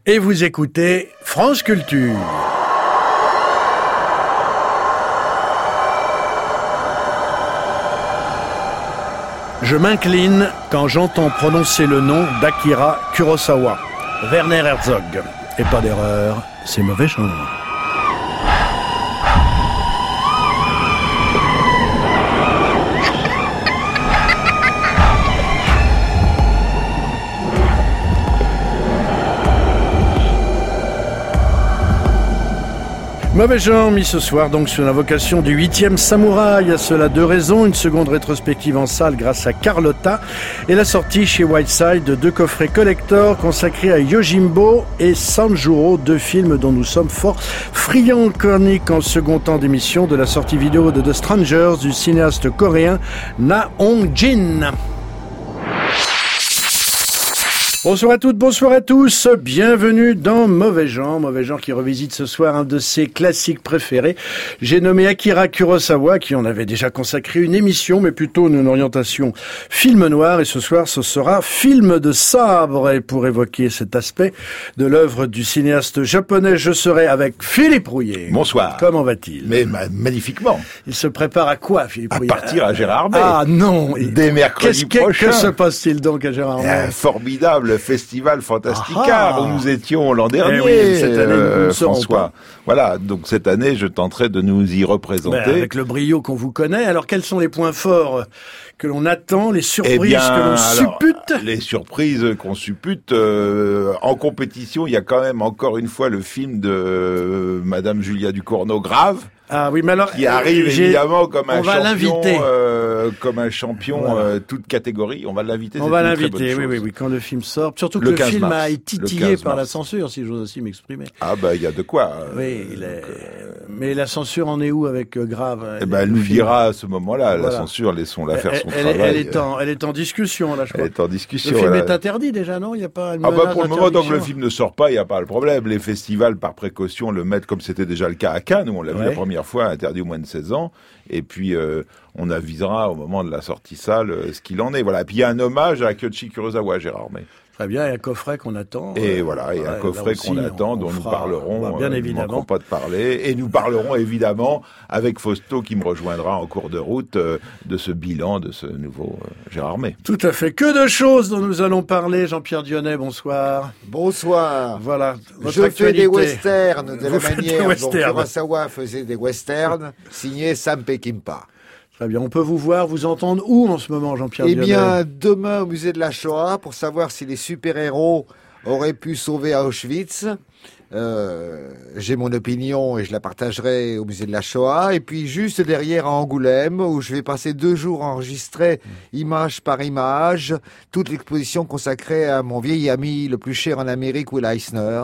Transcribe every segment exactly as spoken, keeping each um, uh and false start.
Et vous écoutez France Culture. Je m'incline quand j'entends prononcer le nom d'Akira Kurosawa, Werner Herzog. Et pas d'erreur, c'est mauvais genre. Mauvais genre mis ce soir donc sur l'invocation du huitième samouraï. À cela deux raisons. Une seconde rétrospective en salle grâce à Carlotta et la sortie chez Whiteside de deux coffrets collector consacrés à Yojimbo et Sanjuro, deux films dont nous sommes fort friands. Chronique en second temps d'émission de la sortie vidéo de The Strangers du cinéaste coréen Na Hong-jin. Bonsoir à toutes, bonsoir à tous, bienvenue dans Mauvais Genre, Mauvais Genre qui revisite ce soir un de ses classiques préférés. J'ai nommé Akira Kurosawa, qui en avait déjà consacré une émission, mais plutôt une orientation film noir, et ce soir ce sera film de sabre. Et pour évoquer cet aspect de l'œuvre du cinéaste japonais, je serai avec Philippe Rouillet. Bonsoir. Comment va-t-il? Mais ma- magnifiquement. Il se prépare à quoi, Philippe Rouillet? À partir à Gérardmer. Ah non. Dès mercredi Qu'est-ce prochain. que, que se passe-t-il donc à Gérardmer? Un formidable festival Fantastica Ah. où nous étions l'an dernier, Eh oui, cette année, nous euh, ne serons François. pas. Voilà, donc cette année, je tenterai de nous y représenter. Ben, avec le brio qu'on vous connaît. Alors, quels sont les points forts que l'on attend, les surprises Eh bien, que l'on alors, suppute? Les surprises qu'on suppute. Euh, en compétition, il y a quand même encore une fois le film de euh, Madame Julia Ducournau, Grave. Ah oui, mais alors, Qui arrive j'ai- évidemment comme un on va champion, l'inviter. euh, comme un champion, Voilà. euh, toute catégorie. On va l'inviter. On c'est va une très l'inviter, bonne oui, oui, chose. oui, quand le film sort. Surtout que Le le, quinze film mars. a Le été titillé quinze par la mars. censure, si j'ose aussi m'exprimer. Ah bah il y a de quoi. euh, Oui, il est... donc, euh, mais la censure en est où avec euh, Grave? Eh ben, elle le nous film dira à ce moment-là. Voilà. La censure, laissons-la faire elle, son elle, travail. elle est en, elle est en discussion, là, je Elle crois. est en discussion. Le film voilà. est interdit déjà, non? Il n'y a pas une Ah bah menace pour le moment, tant que le d'interdiction. film ne sort pas, il n'y a pas le problème. Les festivals, par précaution, le mettent comme c'était déjà le cas à Cannes, où on l'a vu Ouais. la première fois, interdit au moins de seize ans. Et puis, euh, on avisera au moment de la sortie salle euh, ce qu'il en est. Voilà. Et puis, il y a un hommage à Kyoichi Kurosawa, Gérard May. Très bien, il y a un coffret qu'on attend. Et Euh, voilà, il y a un ouais, coffret là aussi, qu'on attend, on- dont on nous fera- parlerons. bah, bien euh, évidemment. Nous ne manquerons pas de parler. Et nous parlerons évidemment avec Fausto qui me rejoindra en cours de route euh, de ce bilan de ce nouveau euh, Gérard May. Tout à fait. Que de choses dont nous allons parler. Jean-Pierre Dionnet, bonsoir. Bonsoir. Voilà. Votre Je fais actualité. des westerns de Vous la faites des manière dont westerns. Kurosawa faisait des westerns, signé Sam Peckinpah. Très bien. On peut vous voir, vous entendre où en ce moment, Jean-Pierre Eh Dionnet? bien, demain au musée de la Shoah, pour savoir si les super-héros auraient pu sauver Auschwitz. Euh, j'ai mon opinion et je la partagerai au musée de la Shoah. Et puis juste derrière à Angoulême, où je vais passer deux jours à enregistrer image par image toute l'exposition consacrée à mon vieil ami le plus cher en Amérique, Will Eisner.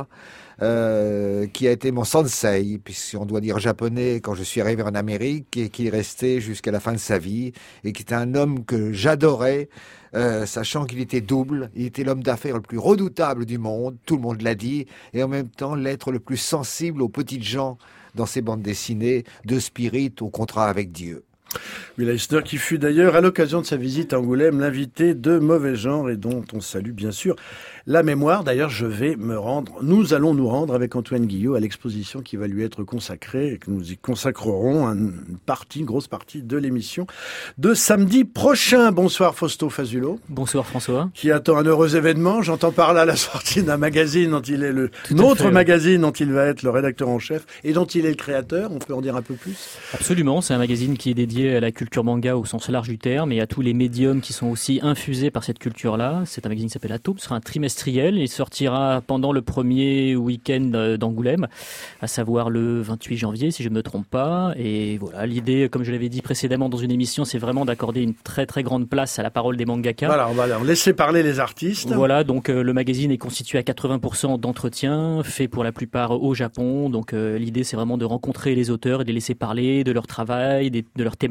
Euh, qui a été mon sensei, puisqu'on doit dire japonais, quand je suis arrivé en Amérique, et qui est resté jusqu'à la fin de sa vie, et qui était un homme que j'adorais, euh, sachant qu'il était double, il était l'homme d'affaires le plus redoutable du monde, tout le monde l'a dit, et en même temps l'être le plus sensible aux petites gens dans ses bandes dessinées, de Spirit au contrat avec Dieu. Will Eisner, qui fut d'ailleurs, à l'occasion de sa visite à Angoulême, l'invité de Mauvais Genre et dont on salue bien sûr la mémoire. D'ailleurs, je vais me rendre, nous allons nous rendre avec Antoine Guillot à l'exposition qui va lui être consacrée et que nous y consacrerons une partie, une grosse partie de l'émission de samedi prochain. Bonsoir Fausto Fazulo. Bonsoir François. Qui attend un heureux événement. J'entends par là la sortie d'un magazine dont il est le, Tout à notre fait, ouais. magazine dont il va être le rédacteur en chef et dont il est le créateur. On peut en dire un peu plus? Absolument, c'est un magazine qui est dédié à la culture manga au sens large du terme et à tous les médiums qui sont aussi infusés par cette culture-là. C'est un magazine qui s'appelle Atome, ce sera un trimestriel. Il sortira pendant le premier week-end d'Angoulême, à savoir le vingt-huit janvier, si je ne me trompe pas. Et voilà, l'idée, comme je l'avais dit précédemment dans une émission, c'est vraiment d'accorder une très très grande place à la parole des mangaka. Voilà, on va leur laisser parler les artistes. Voilà, donc euh, le magazine est constitué à quatre-vingts pour cent d'entretiens, fait pour la plupart au Japon. Donc euh, l'idée, c'est vraiment de rencontrer les auteurs et de les laisser parler de leur travail, des, de leurs thématiques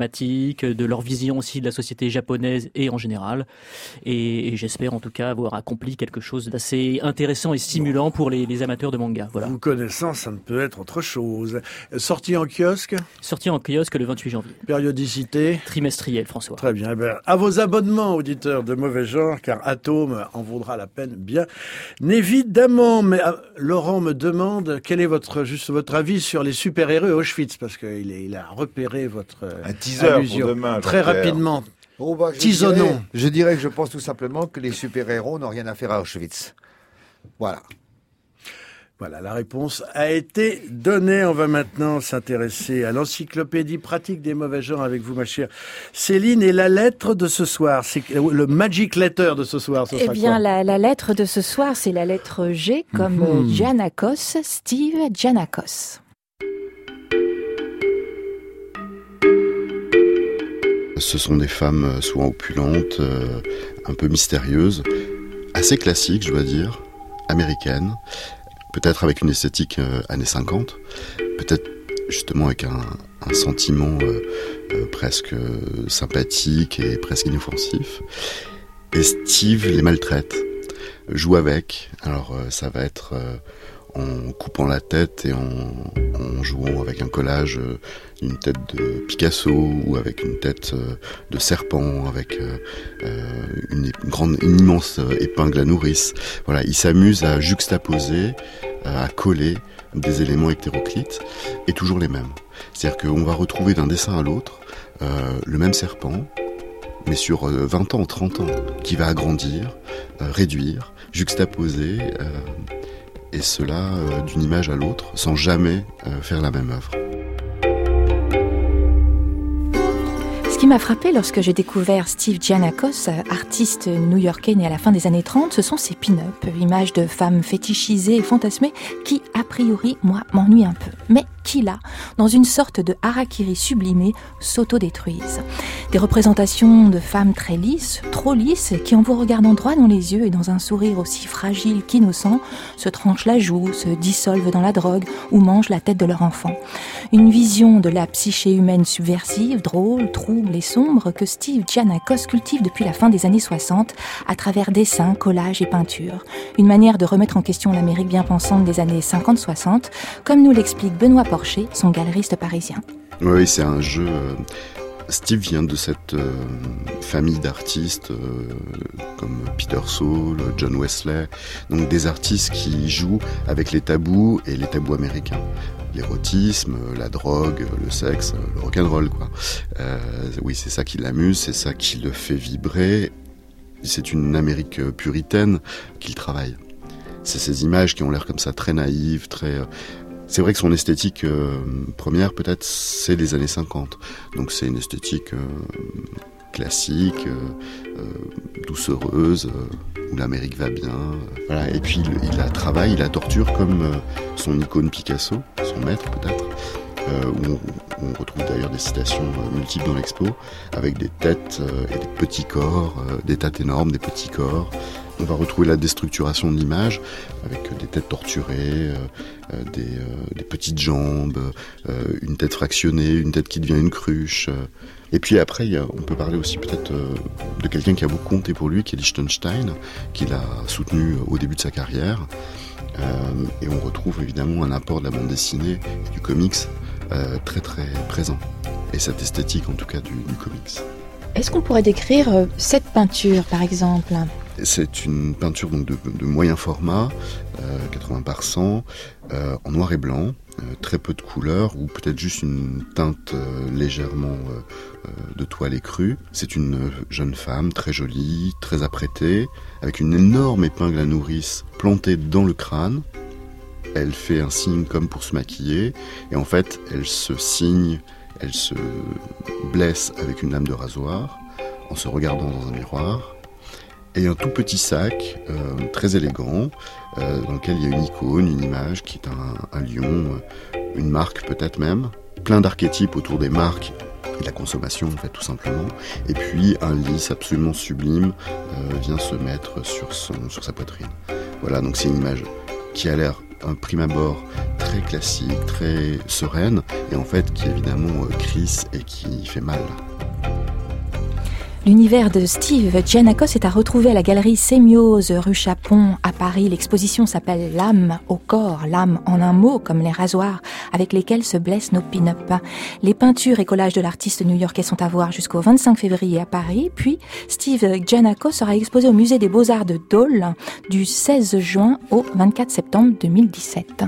thématiques, de leur vision aussi de la société japonaise et en général. Et, et j'espère en tout cas avoir accompli quelque chose d'assez intéressant et stimulant pour les, les amateurs de manga. Voilà. Vous connaissant, ça ne peut être autre chose. Sorti en kiosque. Sorti en kiosque le vingt-huit janvier. Périodicité. Trimestrielle, François. Très bien. Eh bien, à vos abonnements, auditeurs de Mauvais Genre, car Atome en vaudra la peine, bien évidemment. Mais euh, Laurent me demande quel est votre juste votre avis sur les super-héros Auschwitz, parce qu'il est, il a repéré votre euh, Un teaser allusion. pour demain, très Jean-Pierre. rapidement. Oh bah, je, Tisonnons. dirais, je dirais que je pense tout simplement que les super-héros n'ont rien à faire à Auschwitz. Voilà. Voilà, la réponse a été donnée. On va maintenant s'intéresser à l'encyclopédie pratique des mauvais genres avec vous, ma chère Céline. Et la lettre de ce soir, c'est le magic letter de ce soir. Ce Eh sera bien, quoi la, la lettre de ce soir, c'est la lettre G, comme Mhm. Giannakos, Steve Giannakos. Ce sont des femmes souvent opulentes, euh, un peu mystérieuses, assez classiques, je dois dire, américaines, peut-être avec une esthétique euh, années cinquante, peut-être justement avec un, un sentiment euh, euh, presque euh, sympathique et presque inoffensif. Et Steve les maltraite, joue avec, alors euh, ça va être euh, en coupant la tête et en, en jouant avec un collage euh, d'une tête de Picasso ou avec une tête euh, de serpent, avec euh, euh, une, une grande, une immense euh, épingle à nourrice. Voilà, il s'amuse à juxtaposer, euh, à coller des éléments hétéroclites et toujours les mêmes. C'est-à-dire qu'on va retrouver d'un dessin à l'autre euh, le même serpent, mais sur euh, vingt ans, trente ans, qui va agrandir, euh, réduire, juxtaposer, euh, et cela euh, d'une image à l'autre, sans jamais euh, faire la même œuvre. Ce qui m'a frappé lorsque j'ai découvert Steve Giannakos, artiste new-yorkais né à la fin des années trente, ce sont ses pin-up, images de femmes fétichisées et fantasmées qui, a priori, moi, m'ennuient un peu. Mais qui, là, dans une sorte de harakiri sublimé, s'autodétruisent. Des représentations de femmes très lisses, trop lisses, qui en vous regardant droit dans les yeux et dans un sourire aussi fragile qu'innocent, se tranchent la joue, se dissolvent dans la drogue ou mangent la tête de leur enfant. Une vision de la psyché humaine subversive, drôle, trouble et sombre que Steve Giannakos cultive depuis la fin des années soixante à travers dessins, collages et peintures. Une manière de remettre en question l'Amérique bien pensante des années cinquante soixante, comme nous l'explique Benoît Porcher, son galeriste parisien. Oui, c'est un jeu... Euh, Steve vient de cette euh, famille d'artistes euh, comme Peter Saul, John Wesley, donc des artistes qui jouent avec les tabous et les tabous américains. L'érotisme, la drogue, le sexe, le rock'n'roll, quoi. Euh, oui, c'est ça qui l'amuse, c'est ça qui le fait vibrer. C'est une Amérique puritaine qu'il travaille. C'est ces images qui ont l'air comme ça très naïves, très... C'est vrai que son esthétique euh, première, peut-être, c'est les années cinquante. Donc c'est une esthétique euh, classique, euh, euh, doucereuse, euh, où l'Amérique va bien. Euh, voilà. Et puis il, il la travaille, il la torture comme euh, son icône Picasso, son maître peut-être, euh, où on, on retrouve d'ailleurs des citations euh, multiples dans l'expo, avec des têtes euh, et des petits corps, euh, des têtes énormes, des petits corps. On va retrouver la déstructuration de l'image avec des têtes torturées, euh, euh, des, euh, des petites jambes, euh, une tête fractionnée, une tête qui devient une cruche. Euh. Et puis après, il y a, on peut parler aussi peut-être euh, de quelqu'un qui a beaucoup compté pour lui, qui est Lichtenstein, qu'il a soutenu au début de sa carrière. Euh, et on retrouve évidemment un apport de la bande dessinée et du comics euh, très très présent. Et cette esthétique en tout cas du, du comics. Est-ce qu'on pourrait décrire euh, cette peinture, par exemple ? C'est une peinture donc de, de moyen format, euh, quatre-vingts par cent, euh, en noir et blanc, euh, très peu de couleurs, ou peut-être juste une teinte euh, légèrement euh, euh, de toile écrue. C'est une jeune femme très jolie, très apprêtée, avec une énorme épingle à nourrice plantée dans le crâne. Elle fait un signe comme pour se maquiller, et en fait, elle se signe, elle se blesse avec une lame de rasoir, en se regardant dans un miroir. Et un tout petit sac, euh, très élégant, euh, dans lequel il y a une icône, une image qui est un, un lion, euh, une marque peut-être même, plein d'archétypes autour des marques et de la consommation en fait tout simplement. Et puis un lys absolument sublime euh, vient se mettre sur, son, sur sa poitrine. Voilà, donc c'est une image qui a l'air un prime abord très classique, très sereine, et en fait qui évidemment euh, crisse et qui fait mal. L'univers de Steve Giannakos est à retrouver à la galerie Sémiose, rue Chapon, à Paris. L'exposition s'appelle L'âme au corps, l'âme en un mot, comme les rasoirs avec lesquels se blessent nos pin-up. Les peintures et collages de l'artiste new-yorkais sont à voir jusqu'au vingt-cinq février à Paris. Puis, Steve Giannakos sera exposé au musée des Beaux-Arts de Dole du seize juin au vingt-quatre septembre deux mille dix-sept.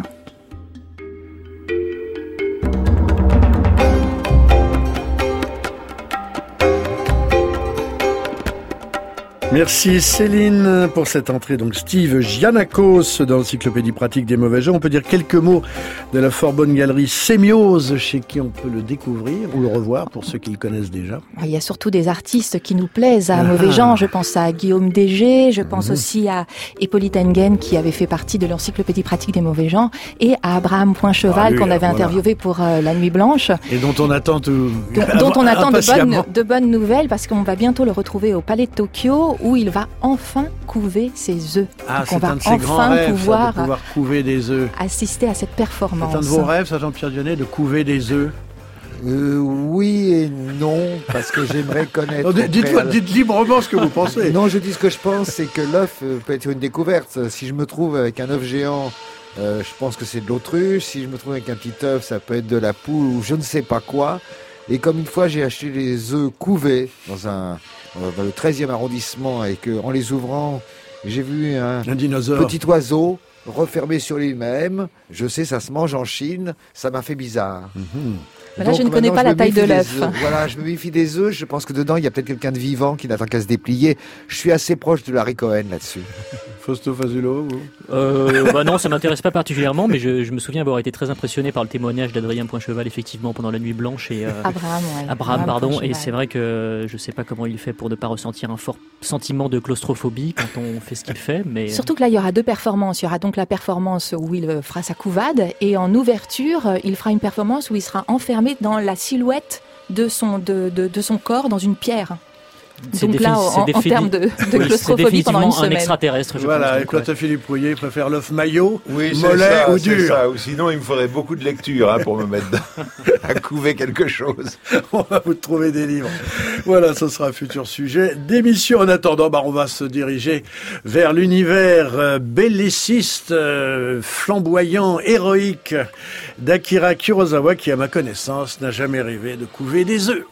Merci Céline pour cette entrée. Donc Steve Giannakos dans l'encyclopédie pratique des mauvais gens. On peut dire quelques mots de la fort bonne galerie Sémiose, chez qui on peut le découvrir ou le revoir pour ceux qui le connaissent déjà. Il y a surtout des artistes qui nous plaisent à mauvais gens. Je pense à Guillaume Dégé, je pense mmh. aussi à Hippolyte Engen qui avait fait partie de l'encyclopédie pratique des mauvais gens, et à Abraham Poincheval ah, lui, qu'on avait voilà. interviewé pour euh, La Nuit Blanche. Et dont on attend tout... dont, dont on attend de bonnes, de bonnes nouvelles, parce qu'on va bientôt le retrouver au Palais de Tokyo, où il va enfin couver ses œufs. Ah, Donc c'est on va un de ses enfin grands rêves, pouvoir, ça, de pouvoir couver des œufs. Assister à cette performance. C'est un de vos rêves, ça, Jean-Pierre Dionnet, de couver des œufs? Euh, oui et non, parce que j'aimerais connaître... non, dites, dites librement ce que vous pensez. Non, je dis ce que je pense, c'est que l'œuf peut être une découverte. Si je me trouve avec un œuf géant, euh, je pense que c'est de l'autruche. Si je me trouve avec un petit œuf, ça peut être de la poule ou je ne sais pas quoi. Et comme une fois j'ai acheté des œufs couvés dans un dans le treizième arrondissement, et que en les ouvrant, j'ai vu un, un dinosaure, petit oiseau refermé sur lui-même. Je sais, ça se mange en Chine. Ça m'a fait bizarre. Mm-hmm. Là, je ne connais pas la taille de l'œuf. Voilà, je me méfie des œufs. Je pense que dedans, il y a peut-être quelqu'un de vivant qui n'attend qu'à se déplier. Je suis assez proche de Larry Cohen là-dessus. Fausto Fazulo, vous euh, bah non, ça m'intéresse pas particulièrement, mais je, je me souviens avoir été très impressionné par le témoignage d'Adrien Poincheval, effectivement, pendant la Nuit Blanche. Et, euh, Abraham, ouais. Abraham, Abraham pardon. Et c'est vrai que je sais pas comment il fait pour ne pas ressentir un fort sentiment de claustrophobie quand on fait ce qu'il fait. Mais... Surtout que là, il y aura deux performances. Il y aura donc la performance où il fera sa couvade, et en ouverture, il fera une performance où il sera enfermé dans la silhouette de son, de, de, de son corps dans une pierre. C'est Donc défi- là, en, en termes de, de oui, claustrophobie pendant une semaine. Un extraterrestre, je voilà, pense. et toi, Philippe Rouillet, il préfère l'œuf maillot, oui, mollet ça, ou dur ça. Ou sinon, il me faudrait beaucoup de lecture hein, pour me mettre à couver quelque chose. On va vous trouver des livres. Voilà, ce sera un futur sujet d'émission. En attendant, bah, on va se diriger vers l'univers euh, belliciste, euh, flamboyant, héroïque d'Akira Kurosawa, qui, à ma connaissance, n'a jamais rêvé de couver des œufs.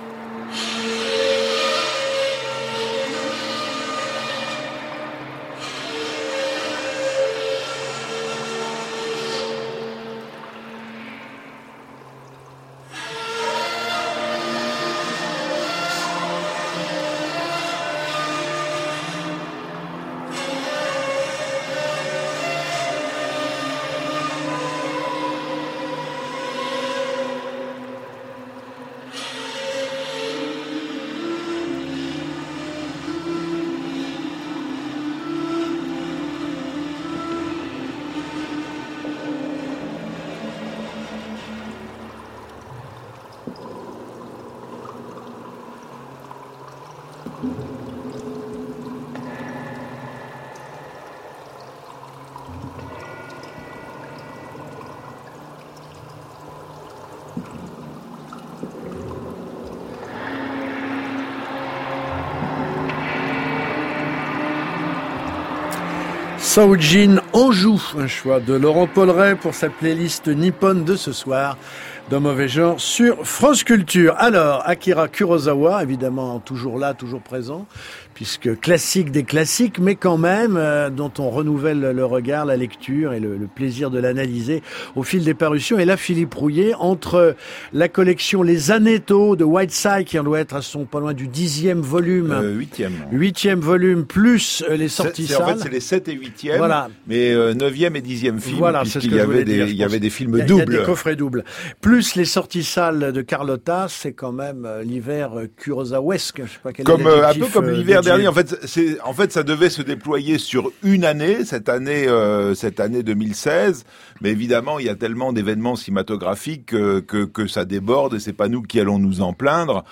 Saojin Anjou, un choix de Laurent Polleret pour sa playlist nippone de ce soir dans Mauvais Genre sur France Culture. Alors, Akira Kurosawa, évidemment toujours là, toujours présent, puisque classique des classiques, mais quand même, euh, dont on renouvelle le regard, la lecture et le, le plaisir de l'analyser au fil des parutions. Et là, Philippe Rouillet, entre la collection Les Annetto de Whiteside, qui en doit être à son pas loin du dixième volume, euh, huitième. Huitième volume, plus euh, les sorties c'est, c'est, salles. En fait, c'est les sept et huitième, voilà. mais euh, neuvième et dixième film, voilà, puisqu'il y avait, dire, des, il y avait des films il y a, doubles. Il y a des coffrets doubles. Plus plus, les sorties salles de Carlotta, c'est quand même euh, l'hiver euh, kurosawaesque. Je sais pas quel Comme est euh, un l'adjectif, peu comme euh, l'hiver dédié. dernier. En fait, c'est en fait ça devait se déployer sur une année, cette année, euh, cette année deux mille seize. Mais évidemment, il y a tellement d'événements cinématographiques que, que que ça déborde et c'est pas nous qui allons nous en plaindre.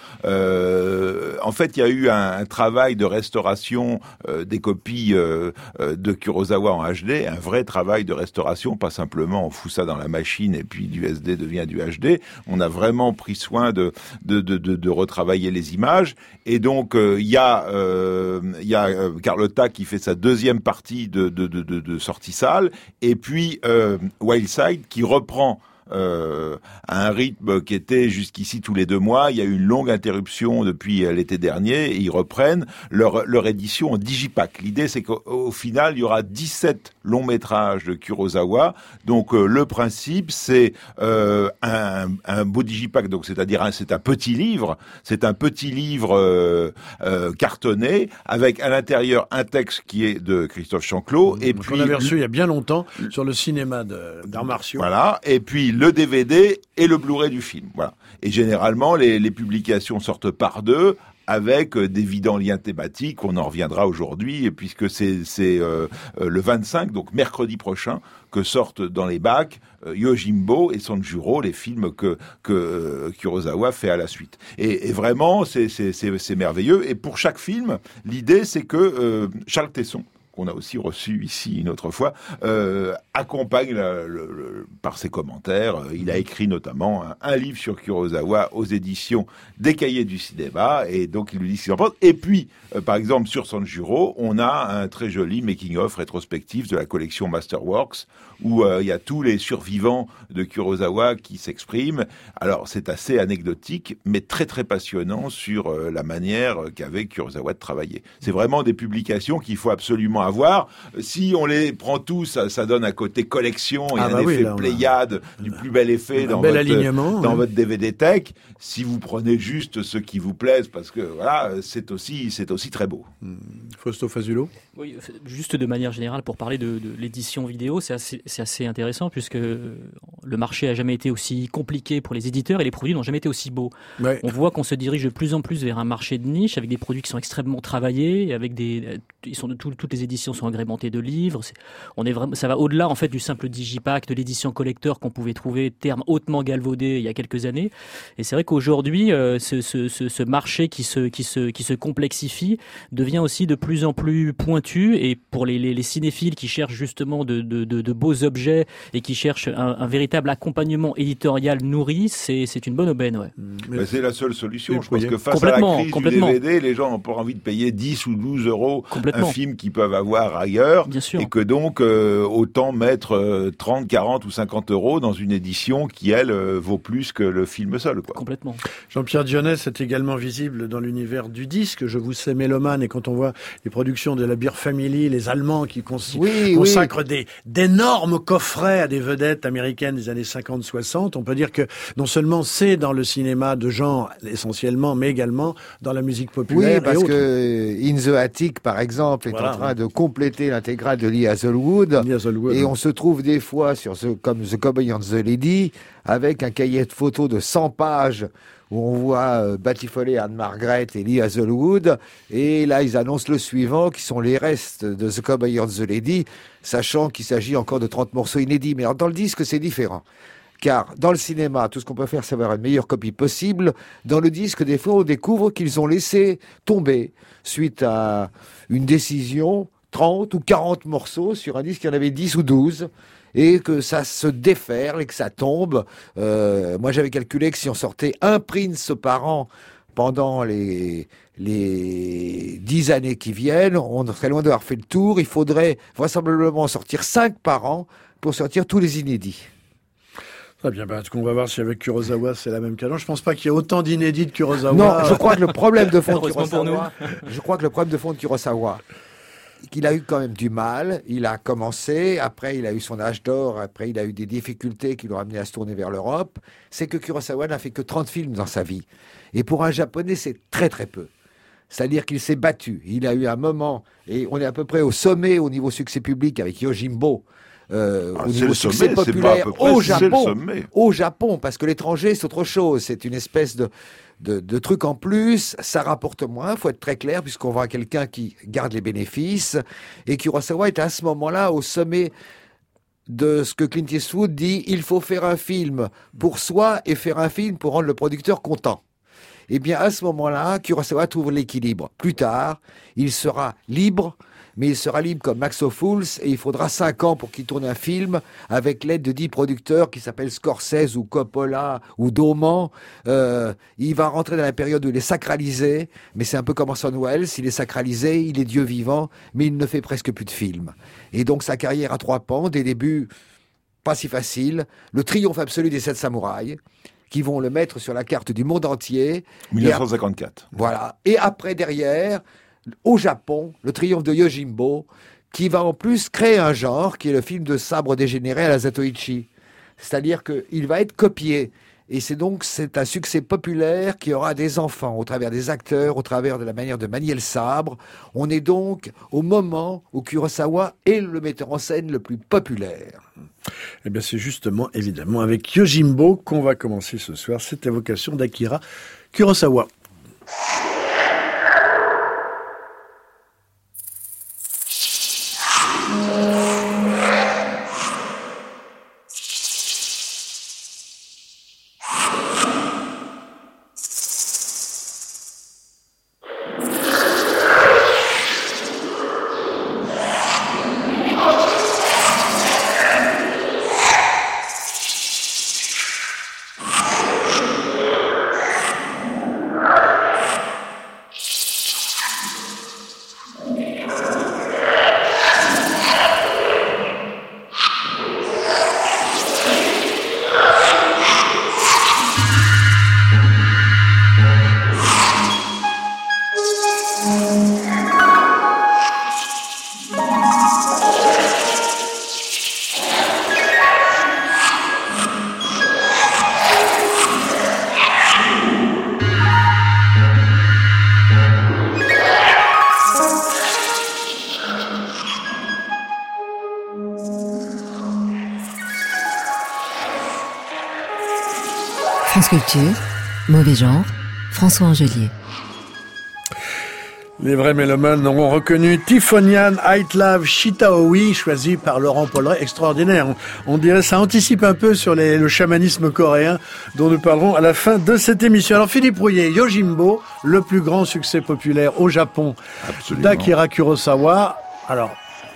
Euh, en fait, il y a eu un, un travail de restauration euh, des copies euh, euh, de Kurosawa en H D, un vrai travail de restauration, pas simplement on fout ça dans la machine et puis du S D devient du H D. On a vraiment pris soin de de de de, de retravailler les images et donc il euh, y a euh, il y a euh, Carlotta qui fait sa deuxième partie de de de de, de sortie salle et puis euh, Wildside qui reprend Euh, à un rythme qui était jusqu'ici tous les deux mois. Il y a eu une longue interruption depuis l'été dernier et ils reprennent leur, leur édition en digipack. L'idée, c'est qu'au au final, il y aura dix-sept longs métrages de Kurosawa. Donc, euh, le principe, c'est euh, un, un beau digipack. Donc, c'est-à-dire, un, c'est un petit livre. C'est un petit livre euh, euh, cartonné avec à l'intérieur un texte qui est de Christophe Chanclot. Mmh, et qu'on puis avait reçu il y a bien longtemps sur le cinéma de, d'arts martiaux. Voilà. Et puis, le D V D et le Blu-ray du film. Voilà. Et généralement, les, les publications sortent par deux avec d'évidents liens thématiques. On en reviendra aujourd'hui, puisque c'est, c'est euh, le vingt-cinq, donc mercredi prochain, que sortent dans les bacs euh, Yojimbo et Sanjuro, les films que, que euh, Kurosawa fait à la suite. Et, et vraiment, c'est, c'est, c'est, c'est merveilleux. Et pour chaque film, l'idée, c'est que euh, Charles Tesson, qu'on a aussi reçu ici une autre fois, euh, accompagne le, le, le, par ses commentaires. Il a écrit notamment un, un livre sur Kurosawa aux éditions des Cahiers du cinéma, et donc il lui dit ce qu'il en pense. Et puis, euh, par exemple, sur Sanjuro, on a un très joli making-of rétrospectif de la collection Masterworks, où euh, il y a tous les survivants de Kurosawa qui s'expriment. Alors, c'est assez anecdotique, mais très très passionnant sur euh, la manière qu'avait Kurosawa de travailler. C'est vraiment des publications qu'il faut absolument avoir. Si on les prend tous, ça, ça donne un côté collection et ah un bah effet oui, là, Pléiade, a... du plus bel effet dans, bel votre, dans oui. votre D V D tech. Si vous prenez juste ceux qui vous plaisent, parce que voilà, c'est aussi, c'est aussi très beau. Mmh. Fausto Fazulo. Oui, juste de manière générale, pour parler de, de l'édition vidéo, c'est assez, c'est assez intéressant puisque le marché a jamais été aussi compliqué pour les éditeurs et les produits n'ont jamais été aussi beaux. Ouais. On voit qu'on se dirige de plus en plus vers un marché de niche avec des produits qui sont extrêmement travaillés, avec des, ils sont de tout, toutes les éditions sont agrémentées de livres. C'est, on est vraiment, ça va au-delà en fait du simple digipack, de l'édition collector qu'on pouvait trouver, terme hautement galvaudé il y a quelques années. Et c'est vrai qu'aujourd'hui, euh, ce, ce, ce, ce marché qui se, qui se, qui se complexifie devient aussi de plus en plus pointu. Et pour les, les, les cinéphiles qui cherchent justement de, de, de, de beaux objets et qui cherchent un, un véritable accompagnement éditorial nourri, c'est, c'est une bonne aubaine. Ouais. Mais ben c'est la seule solution. Oui, je pense que face complètement, à la crise complètement. du D V D, les gens n'ont pas envie de payer dix ou douze euros un Complètement. film qu'ils peuvent avoir ailleurs. Bien sûr. Et que donc, euh, autant mettre euh, trente, quarante ou cinquante euros dans une édition qui, elle, euh, vaut plus que le film seul, quoi. Complètement. Jean-Pierre Dionnet est également visible dans l'univers du disque. Je vous sais mélomane, et quand on voit les productions de la Beer Family, les Allemands qui cons- Oui, consacrent oui. des, d'énormes coffrets à des vedettes américaines des années cinquante soixante, on peut dire que non seulement c'est dans le cinéma de genre essentiellement, mais également dans la musique populaire. Oui, parce et autres. que In the Attic, par exemple, est Voilà, en train ouais. de compléter l'intégrale de Lee Hazelwood. Lee Hazelwood, Et ouais. on se trouve des fois sur ce, comme The Cowboy and the Lady, avec un cahier de photos de cent pages où on voit euh, Batty Foley, Anne Margaret et Lee Hazelwood. Et là, ils annoncent le suivant, qui sont les restes de The Cowboy and the Lady, sachant qu'il s'agit encore de trente morceaux inédits. Mais alors, dans le disque, c'est différent. Car dans le cinéma, tout ce qu'on peut faire, c'est avoir une meilleure copie possible. Dans le disque, des fois, on découvre qu'ils ont laissé tomber, suite à une décision, trente ou quarante morceaux sur un disque, il y en avait dix ou douze, et que ça se déferle et que ça tombe. Euh, moi, j'avais calculé que si on sortait un Prince par an pendant les, les dix années qui viennent, on serait loin d'avoir fait le tour. Il faudrait vraisemblablement sortir cinq par an pour sortir tous les inédits. Très bien, ben, on va voir si avec Kurosawa c'est la même canon. Je pense pas qu'il y ait autant d'inédits de Kurosawa. Non, je crois que le problème de fond de Heureusement pour Kurosawa, je crois que le problème de fond de Kurosawa, qu'il a eu quand même du mal. Il a commencé, après il a eu son âge d'or, après il a eu des difficultés qui l'ont amené à se tourner vers l'Europe. C'est que Kurosawa n'a fait que trente films dans sa vie. Et pour un Japonais, c'est très très peu. C'est-à-dire qu'il s'est battu. Il a eu un moment, et on est à peu près au sommet au niveau succès public avec Yojimbo, euh, ah, au niveau succès sommet, populaire près, au Japon. Sommet. Au Japon, parce que l'étranger, c'est autre chose. C'est une espèce de, de, de truc en plus. Ça rapporte moins, faut être très clair, puisqu'on voit quelqu'un qui garde les bénéfices. Et Kurosawa est à ce moment-là au sommet de ce que Clint Eastwood dit, il faut faire un film pour soi et faire un film pour rendre le producteur content. Eh bien, à ce moment-là, Kurosawa trouve l'équilibre. Plus tard, il sera libre, mais il sera libre comme Max Ophuls, et il faudra cinq ans pour qu'il tourne un film avec l'aide de dix producteurs qui s'appellent Scorsese ou Coppola ou Dauman. Euh, il va rentrer dans la période où il est sacralisé, mais c'est un peu comme Orson Welles, il est sacralisé, il est Dieu vivant, mais il ne fait presque plus de films. Et donc sa carrière a trois pans, des débuts pas si faciles, le triomphe absolu des sept samouraïs, qui vont le mettre sur la carte du monde entier. dix-neuf cent cinquante-quatre. Et, voilà. Et après, derrière, au Japon, le triomphe de Yojimbo, qui va en plus créer un genre qui est le film de sabre dégénéré à la Zatoichi. C'est-à-dire qu'il va être copié. Et c'est donc c'est un succès populaire qui aura des enfants au travers des acteurs, au travers de la manière de manier le sabre. On est donc au moment où Kurosawa est le metteur en scène le plus populaire. Eh bien, c'est justement, évidemment, avec Yojimbo qu'on va commencer ce soir cette évocation d'Akira Kurosawa. France Culture, Mauvais Genre, François Angelier. Les vrais mélomanes auront reconnu Tifonian Aitlav Shitaoui, choisi par Laurent Polleret, extraordinaire. On, on dirait ça anticipe un peu sur les, le chamanisme coréen dont nous parlerons à la fin de cette émission. Alors Philippe Rouillet, Yojimbo, le plus grand succès populaire au Japon d'Akira Kurosawa. Alors...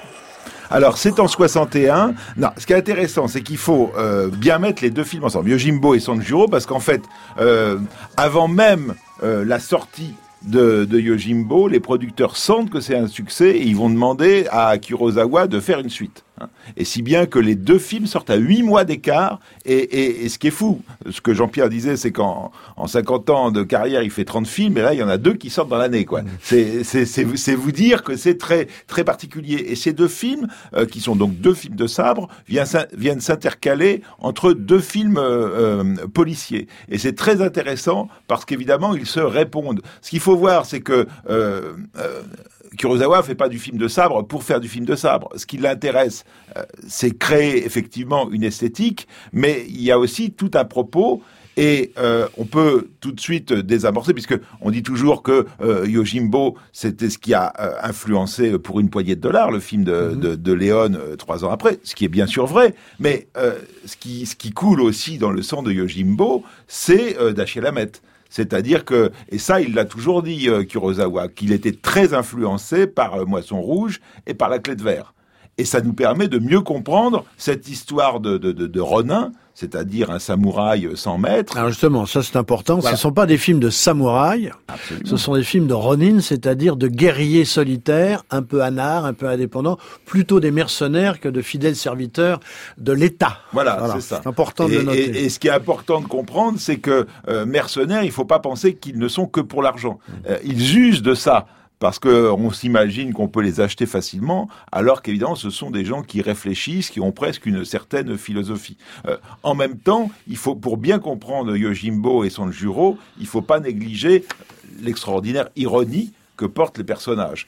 Alors, c'est en soixante et un. Non, ce qui est intéressant, c'est qu'il faut euh, bien mettre les deux films ensemble, Yojimbo et Sanjuro, parce qu'en fait, euh, avant même euh, la sortie de, de Yojimbo, les producteurs sentent que c'est un succès et ils vont demander à Kurosawa de faire une suite. Hein. Et si bien que les deux films sortent à huit mois d'écart. Et, et, et ce qui est fou, ce que Jean-Pierre disait, c'est qu'en en cinquante ans de carrière, il fait trente films, et là, il y en a deux qui sortent dans l'année, quoi. C'est, c'est, c'est, c'est vous dire que c'est très, très particulier. Et ces deux films, euh, qui sont donc deux films de sabre, viennent, viennent s'intercaler entre deux films euh, euh, policiers. Et c'est très intéressant parce qu'évidemment, ils se répondent. Ce qu'il faut voir, c'est que euh, euh, Kurosawa fait pas du film de sabre pour faire du film de sabre. Ce qui l'intéresse, euh, c'est créer effectivement une esthétique, mais il y a aussi tout un propos. Et euh, on peut tout de suite désamorcer, puisque on dit toujours que euh, Yojimbo, c'était ce qui a euh, influencé pour une poignée de dollars le film de, mm-hmm. de, de Léon euh, trois ans après, ce qui est bien sûr vrai. Mais euh, ce qui ce qui coule aussi dans le sang de Yojimbo, c'est euh, Dashiell Hammett. C'est-à-dire que, et ça il l'a toujours dit, euh, Kurosawa, qu'il était très influencé par euh, Moisson Rouge et par La Clé de Verre. Et ça nous permet de mieux comprendre cette histoire de, de, de, de Ronin, c'est-à-dire un samouraï sans maître. Alors justement, ça c'est important, voilà. Ce ne sont pas des films de samouraï, Absolument. Ce sont des films de Ronin, c'est-à-dire de guerriers solitaires, un peu anards, un peu indépendants, plutôt des mercenaires que de fidèles serviteurs de l'État. Voilà, voilà. c'est ça. C'est important de et, le noter. Et, et ce qui est important de comprendre, c'est que euh, mercenaires, il ne faut pas penser qu'ils ne sont que pour l'argent. Euh, ils usent de ça. Parce qu'on s'imagine qu'on peut les acheter facilement, alors qu'évidemment, ce sont des gens qui réfléchissent, qui ont presque une certaine philosophie. Euh, en même temps, il faut, pour bien comprendre Yojimbo et Sanjuro, il ne faut pas négliger l'extraordinaire ironie que portent les personnages. Hein.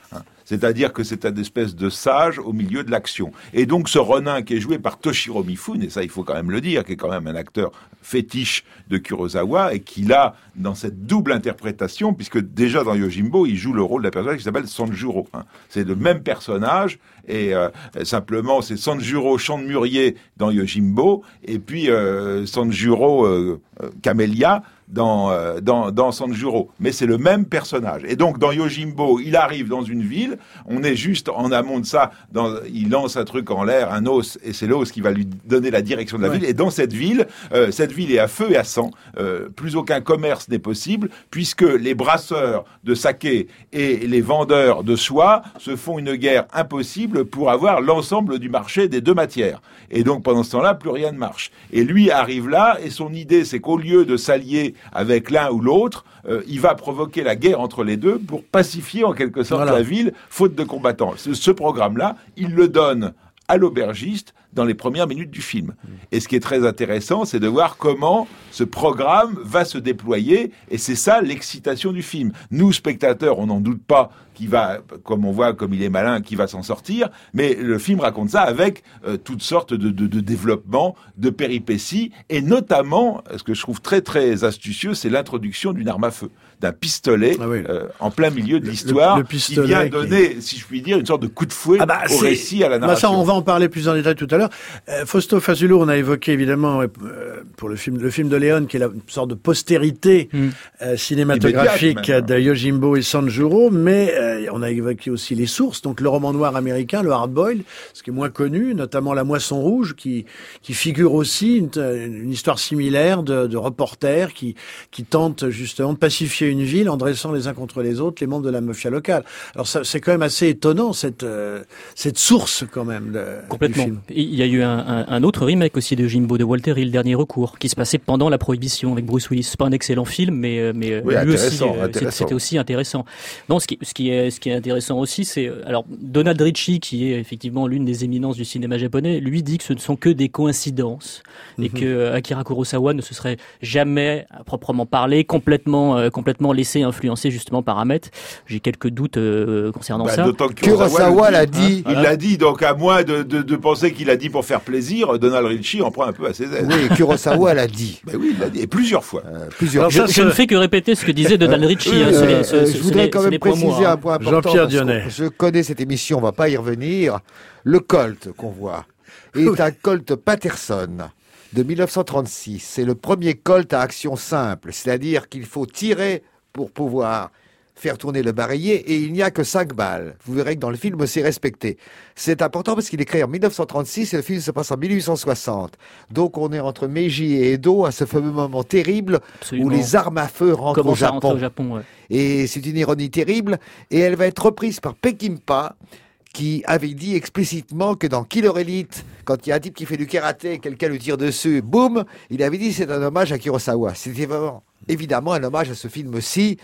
C'est-à-dire que c'est une espèce de sage au milieu de l'action. Et donc ce Ronin qui est joué par Toshiro Mifune, et ça il faut quand même le dire, qui est quand même un acteur fétiche de Kurosawa, et qui là, dans cette double interprétation, puisque déjà dans Yojimbo, il joue le rôle d'un personnage qui s'appelle Sanjuro. Hein. C'est le même personnage, et euh, simplement c'est Sanjuro Champ de Mûrier dans Yojimbo, et puis euh, Sanjuro euh, Camélia dans, euh, dans, dans Sanjuro. Mais c'est le même personnage. Et donc, dans Yojimbo, il arrive dans une ville, on est juste en amont de ça, dans, il lance un truc en l'air, un os, et c'est l'os qui va lui donner la direction de la ouais. ville. Et dans cette ville, euh, cette ville est à feu et à sang. Euh, plus aucun commerce n'est possible, puisque les brasseurs de saké et les vendeurs de soie se font une guerre impossible pour avoir l'ensemble du marché des deux matières. Et donc, pendant ce temps-là, plus rien ne marche. Et lui arrive là, et son idée, c'est qu'au lieu de s'allier avec l'un ou l'autre, euh, il va provoquer la guerre entre les deux pour pacifier en quelque sorte voilà. la ville, faute de combattants. Ce, ce programme-là, il le donne à l'aubergiste dans les premières minutes du film. Et ce qui est très intéressant, c'est de voir comment ce programme va se déployer, et c'est ça l'excitation du film. Nous, spectateurs, on n'en doute pas qu'il va, comme on voit, comme il est malin, qu'il va s'en sortir, mais le film raconte ça avec euh, toutes sortes de, de, de développements, de péripéties, et notamment, ce que je trouve très très astucieux, c'est l'introduction d'une arme à feu, d'un pistolet ah oui. euh, en plein milieu de l'histoire, le, le qui vient donner, qui... si je puis dire, une sorte de coup de fouet ah bah, au c'est... récit, à la narration. Bah ça, on va en parler plus en détail tout à l'heure. Euh, Fausto Fazulo, on a évoqué évidemment euh, pour le film, le film de Léon, qui est la une sorte de postérité mm. euh, cinématographique même, de Yojimbo et Sanjuro, mais euh, on a évoqué aussi les sources, donc le roman noir américain, le hard-boiled, ce qui est moins connu, notamment La Moisson Rouge, qui qui figure aussi une, une histoire similaire de, de reporters qui qui tentent justement de pacifier une ville en dressant les uns contre les autres les membres de la mafia locale. Alors ça, c'est quand même assez étonnant cette euh, cette source quand même de, complètement. Du film. Il y a eu un, un, un autre remake aussi de Yojimbo de Walter Hill, Dernier Recours, qui se passait pendant la Prohibition avec Bruce Willis. C'est pas un excellent film, mais mais oui, lui aussi euh, c'était aussi intéressant. Non, ce qui ce qui est ce qui est intéressant aussi, c'est alors Donald Ritchie, qui est effectivement l'une des éminences du cinéma japonais, lui dit que ce ne sont que des coïncidences mm-hmm. et que Akira Kurosawa ne se serait jamais, à proprement parler, complètement euh, complètement laissé influencer justement par Hamet. J'ai quelques doutes euh, concernant bah, ça. D'autant que Kurosawa, Kurosawa l'a dit. Hein, il l'a dit, donc à moins de, de, de penser qu'il a dit pour faire plaisir, Donald Ritchie en prend un peu à ses ailes. Oui, Kurosawa l'a dit. Ben oui, il l'a dit, et plusieurs fois. Euh, plusieurs. Alors, je, je ne fais que répéter ce que disait Donald Ritchie. Euh, hein, euh, ce, ce, je voudrais quand même préciser un point important. Jean-Pierre Dionnet. Je connais cette émission, on va pas y revenir. Le Colt qu'on voit est un Colt Patterson de dix-neuf cent trente-six. C'est le premier Colt à action simple, c'est-à-dire qu'il faut tirer pour pouvoir faire tourner le barillet, et il n'y a que cinq balles. Vous verrez que dans le film, c'est respecté. C'est important parce qu'il est créé en dix-neuf cent trente-six et le film se passe en dix-huit cent soixante. Donc on est entre Meiji et Edo, à ce fameux moment terrible Absolument. Où les armes à feu rentrent au Japon. au Japon. Ouais. Et c'est une ironie terrible, et elle va être reprise par Peckinpah, qui avait dit explicitement que dans Killer Elite, quand il y a un type qui fait du karaté et quelqu'un lui tire dessus, boum, il avait dit c'est un hommage à Kurosawa. C'était vraiment, évidemment, un hommage à ce film-ci,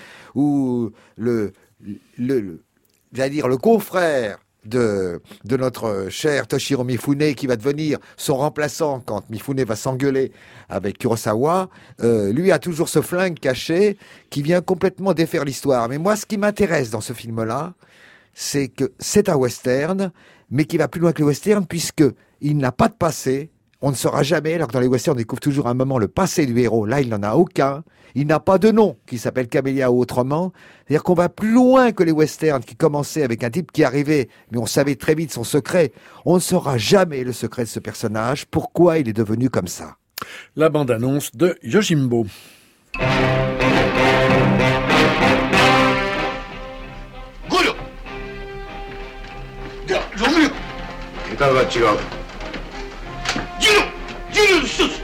où le, le, le j'allais dire, le confrère de, de notre cher Toshiro Mifune, qui va devenir son remplaçant quand Mifune va s'engueuler avec Kurosawa, euh, lui a toujours ce flingue caché qui vient complètement défaire l'histoire. Mais moi, ce qui m'intéresse dans ce film-là, c'est que c'est un western, mais qui va plus loin que le western, puisque il n'a pas de passé. On ne saura jamais, alors que dans les westerns, on découvre toujours un moment le passé du héros. Là, il n'en a aucun. Il n'a pas de nom qui s'appelle Camélia ou autrement. C'est-à-dire qu'on va plus loin que les westerns qui commençaient avec un type qui arrivait, mais on savait très vite son secret. On ne saura jamais le secret de ce personnage, pourquoi il est devenu comme ça. La bande-annonce de Yojimbo. 桁が違う。ジュノジュノ一つ。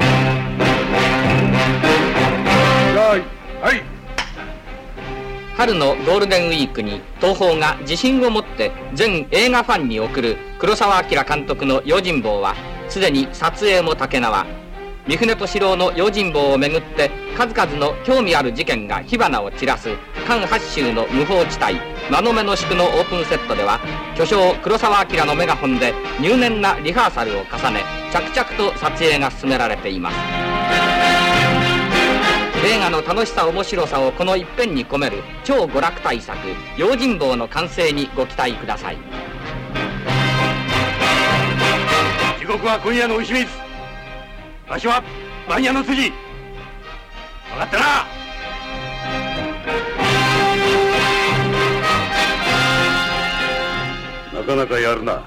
はい。 春のゴールデンウィークに東宝が自信を持って全映画ファンに送る黒澤明監督の用心棒はすでに撮影も竹縄。三船敏郎の用心棒をめぐって数々の興味ある事件が火花を散らす関八州の無法地帯間野目の宿のオープンセットでは巨匠黒澤明のメガホンで入念なリハーサルを重ね着々と撮影が進められています。 映画の楽しさ面白さをこの一編に込める超娯楽大作「用心棒」の完成にご期待ください。 時刻は今夜の牛光、場所は番屋の筋、分かったな。なかなかやるな。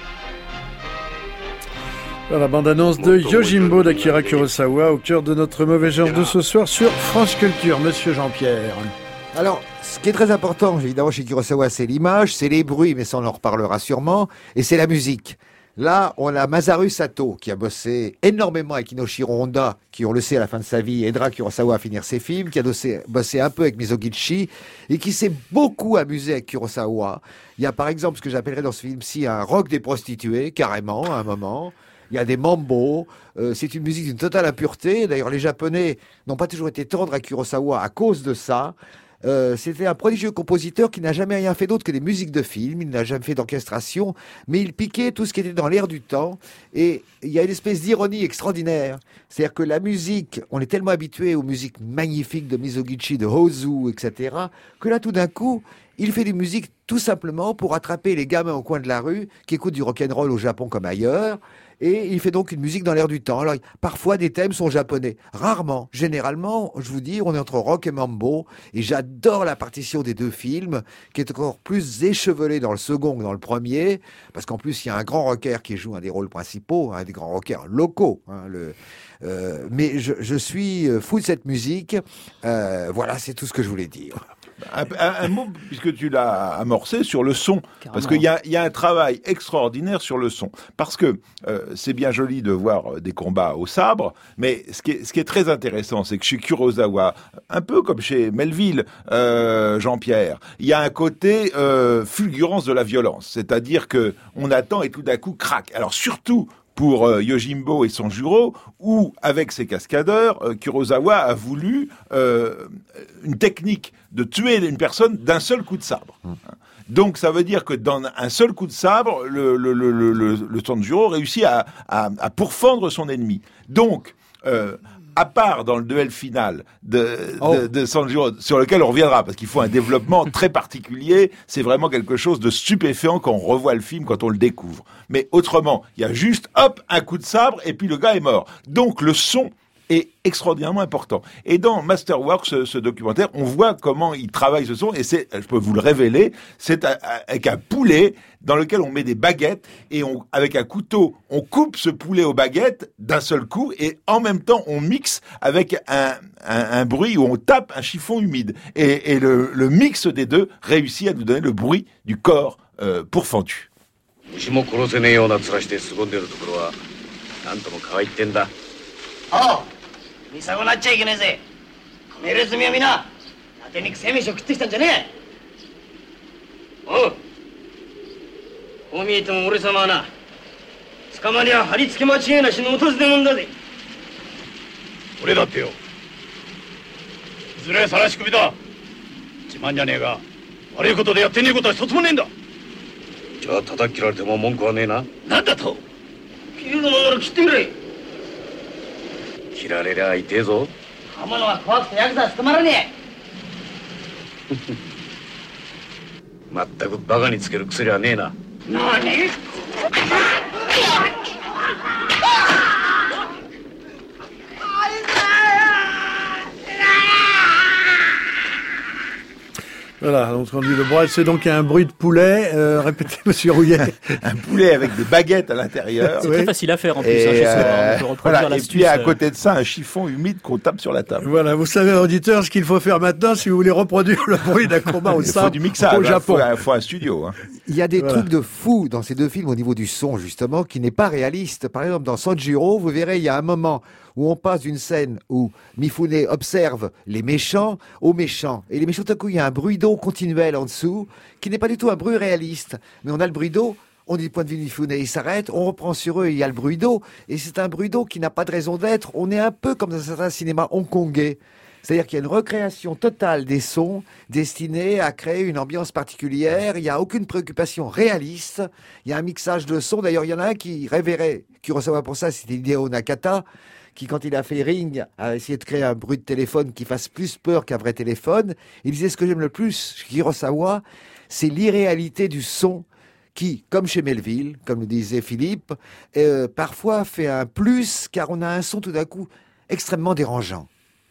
La bande-annonce de Yojimbo d'Akira Kurosawa au cœur de notre mauvais genre de ce soir sur France Culture. Monsieur Jean-Pierre. Alors, ce qui est très important, évidemment, chez Kurosawa, c'est l'image, c'est les bruits, mais ça on en reparlera sûrement, et c'est la musique. Là, on a Masaru Sato, qui a bossé énormément avec Inoshiro Honda, qui, on le sait, à la fin de sa vie, aidera Kurosawa à finir ses films, qui a bossé, bossé un peu avec Mizoguchi, et qui s'est beaucoup amusé avec Kurosawa. Il y a par exemple ce que j'appellerais dans ce film-ci un rock des prostituées, carrément, à un moment. Il y a des mambos, euh, c'est une musique d'une totale impureté. D'ailleurs, les Japonais n'ont pas toujours été tendres à Kurosawa à cause de ça. Euh, c'était un prodigieux compositeur qui n'a jamais rien fait d'autre que des musiques de films. Il n'a jamais fait d'orchestration, mais il piquait tout ce qui était dans l'air du temps. Et il y a une espèce d'ironie extraordinaire. C'est-à-dire que la musique, on est tellement habitué aux musiques magnifiques de Mizoguchi, de Hozu, et cetera, que là, tout d'un coup, il fait des musiques tout simplement pour attraper les gamins au coin de la rue qui écoutent du rock'n'roll au Japon comme ailleurs. Et il fait donc une musique dans l'air du temps. Alors, parfois, des thèmes sont japonais. Rarement. Généralement, je vous dis, on est entre rock et mambo. Et j'adore la partition des deux films, qui est encore plus échevelée dans le second que dans le premier. Parce qu'en plus, il y a un grand rocker qui joue un des rôles principaux, un des grands rockers locaux. Hein, le, euh, mais je, je suis fou de cette musique. Euh, voilà, c'est tout ce que je voulais dire. Un, un, un mot, puisque tu l'as amorcé, sur le son. Carrément. Parce qu'il y a, y a un travail extraordinaire sur le son. Parce que euh, c'est bien joli de voir des combats au sabre, mais ce qui est, ce qui est très intéressant, c'est que chez Kurosawa, un peu comme chez Melville, euh, Jean-Pierre, il y a un côté euh, fulgurance de la violence. C'est-à-dire que on attend et tout d'un coup, crac. Alors surtout pour euh, Yojimbo et Sanjuro, où, avec ses cascadeurs, euh, Kurosawa a voulu euh, une technique de tuer une personne d'un seul coup de sabre. Mmh. Donc, ça veut dire que dans un seul coup de sabre, le, le, le, le, le, le Sanjuro réussit à, à, à pourfendre son ennemi. Donc, euh, à part dans le duel final de, oh. de, de Sanjuro, sur lequel on reviendra, parce qu'il faut un développement très particulier, c'est vraiment quelque chose de stupéfiant quand on revoit le film, quand on le découvre. Mais autrement, il y a juste, hop, un coup de sabre, et puis le gars est mort. Donc le son est extraordinairement important. Et dans Masterworks, ce, ce documentaire, on voit comment il travaille ce son, et c'est, je peux vous le révéler, c'est a, a, avec un poulet dans lequel on met des baguettes, et on, avec un couteau, on coupe ce poulet aux baguettes d'un seul coup, et en même temps, on mixe avec un, un, un bruit où on tape un chiffon humide. Et, et le, le mix des deux réussit à nous donner le bruit du corps euh, pourfendu. Oh, 見下がっちゃいけねえぜ。カメレズミはみな、伊達に生命食食ってきたんじゃねえ。おう。こう見えても俺様はな、捕まりゃ貼り付け間違いなしの落としでもんだぜ。 俺だってよ。いずれ晒し首だ。自慢じゃねえが、悪いことでやってねえことは一つもねえんだ。じゃあ叩き切られても文句はねえな。 なんだと。切るのもんなら切ってみれ。 切られりゃ痛えぞ。 刃物は怖くてヤクザは捕まらねえ。 まったくバカにつける薬はねえな。 なに Voilà, donc on dit le bras, c'est donc un bruit de poulet. Euh, répétez, Monsieur Rouillet. Un poulet avec des baguettes à l'intérieur. C'est oui. Très facile à faire en plus. Et, hein, chez euh, on peut voilà, et puis à côté de ça, un chiffon humide qu'on tape sur la table. Voilà, vous savez, auditeurs, ce qu'il faut faire maintenant si vous voulez reproduire le bruit d'un combat au sabre. Il faut du mixage, au Japon. Il faut, faut un studio. Hein. Il y a des voilà. trucs de fou dans ces deux films au niveau du son, justement, qui n'est pas réaliste. Par exemple, dans Sanjuro, vous verrez, il y a un moment où on passe d'une scène où Mifune observe les méchants aux méchants. Et les méchants, tout à coup, il y a un bruit d'eau continuel en dessous, qui n'est pas du tout un bruit réaliste. Mais on a le bruit d'eau, on dit du point de vue de Mifune, il s'arrête, on reprend sur eux, et il y a le bruit d'eau. Et c'est un bruit d'eau qui n'a pas de raison d'être. On est un peu comme dans un certain cinéma hongkongais. C'est-à-dire qu'il y a une recréation totale des sons destinés à créer une ambiance particulière. Il n'y a aucune préoccupation réaliste. Il y a un mixage de sons. D'ailleurs, il y en a un qui révérait Kurosawa pour ça, c'était Hideo Nakata, qui, quand il a fait Ring, a essayé de créer un bruit de téléphone qui fasse plus peur qu'un vrai téléphone. Il disait ce que j'aime le plus chez Kurosawa, c'est l'irréalité du son qui, comme chez Melville, comme le disait Philippe, euh, parfois fait un plus car on a un son tout d'un coup extrêmement dérangeant.